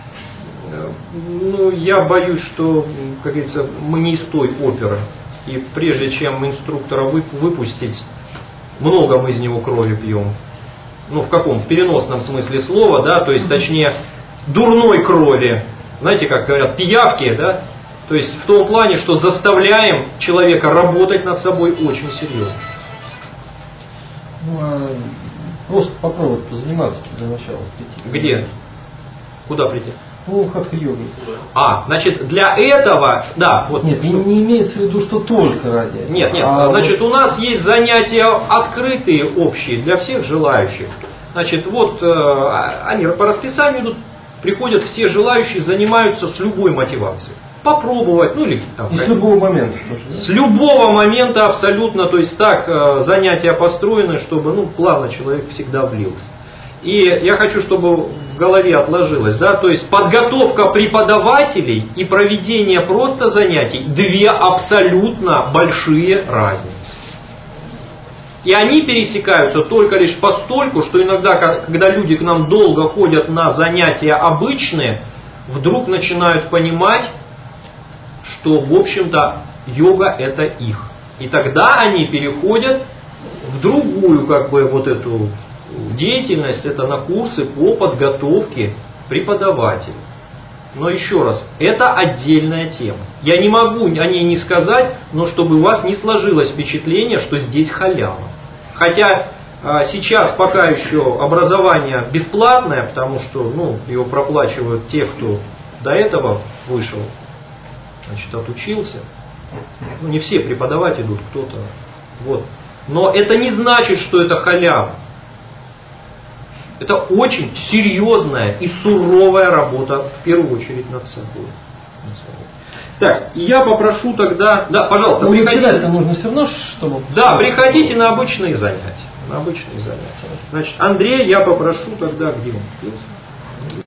Ну, я боюсь, что, как говорится, мы не из той оперы. И прежде чем инструктора выпустить, много мы из него крови пьем. Ну, в каком? В переносном смысле слова, да, то есть, точнее, дурной крови. Знаете, как говорят, пиявки, да? То есть, в том плане, что заставляем человека работать над собой очень серьезно. Ну, а просто попробовать позаниматься для начала. Прийти. Где? Куда прийти? Ну, хатха-йога. А, значит, для этого, да, вот. Нет, не, не имеется в виду, что только ради этого. Нет, нет, а значит, вот... у нас есть занятия открытые, общие, для всех желающих. Значит, вот э, они по расписанию идут, приходят все желающие, занимаются с любой мотивацией. Попробовать, ну или там. И с любого момента. С любого момента абсолютно, то есть так э, занятия построены, чтобы, ну, плавно человек всегда влился. И я хочу, чтобы в голове отложилось, да, то есть подготовка преподавателей и проведение просто занятий — две абсолютно большие разницы. И они пересекаются только лишь постольку, что иногда, когда люди к нам долго ходят на занятия обычные, вдруг начинают понимать, что, в общем-то, йога — это их. И тогда они переходят в другую, как бы, вот эту деятельность, это на курсы по подготовке преподавателей. Но еще раз, это отдельная тема. Я не могу о ней не сказать, но чтобы у вас не сложилось впечатление, что здесь халява. Хотя сейчас пока еще образование бесплатное, потому что, ну, его проплачивают те, кто до этого вышел, значит, отучился. Ну, не все преподавать идут, кто-то. Вот. Но это не значит, что это халява. Это очень серьезная и суровая работа, в первую очередь, над собой. Так, и я попрошу тогда... Да, пожалуйста, ну, приходите. нужно все равно, чтобы... Да, приходите на обычные занятия. На обычные занятия. Значит, Андрей, я попрошу тогда, где он?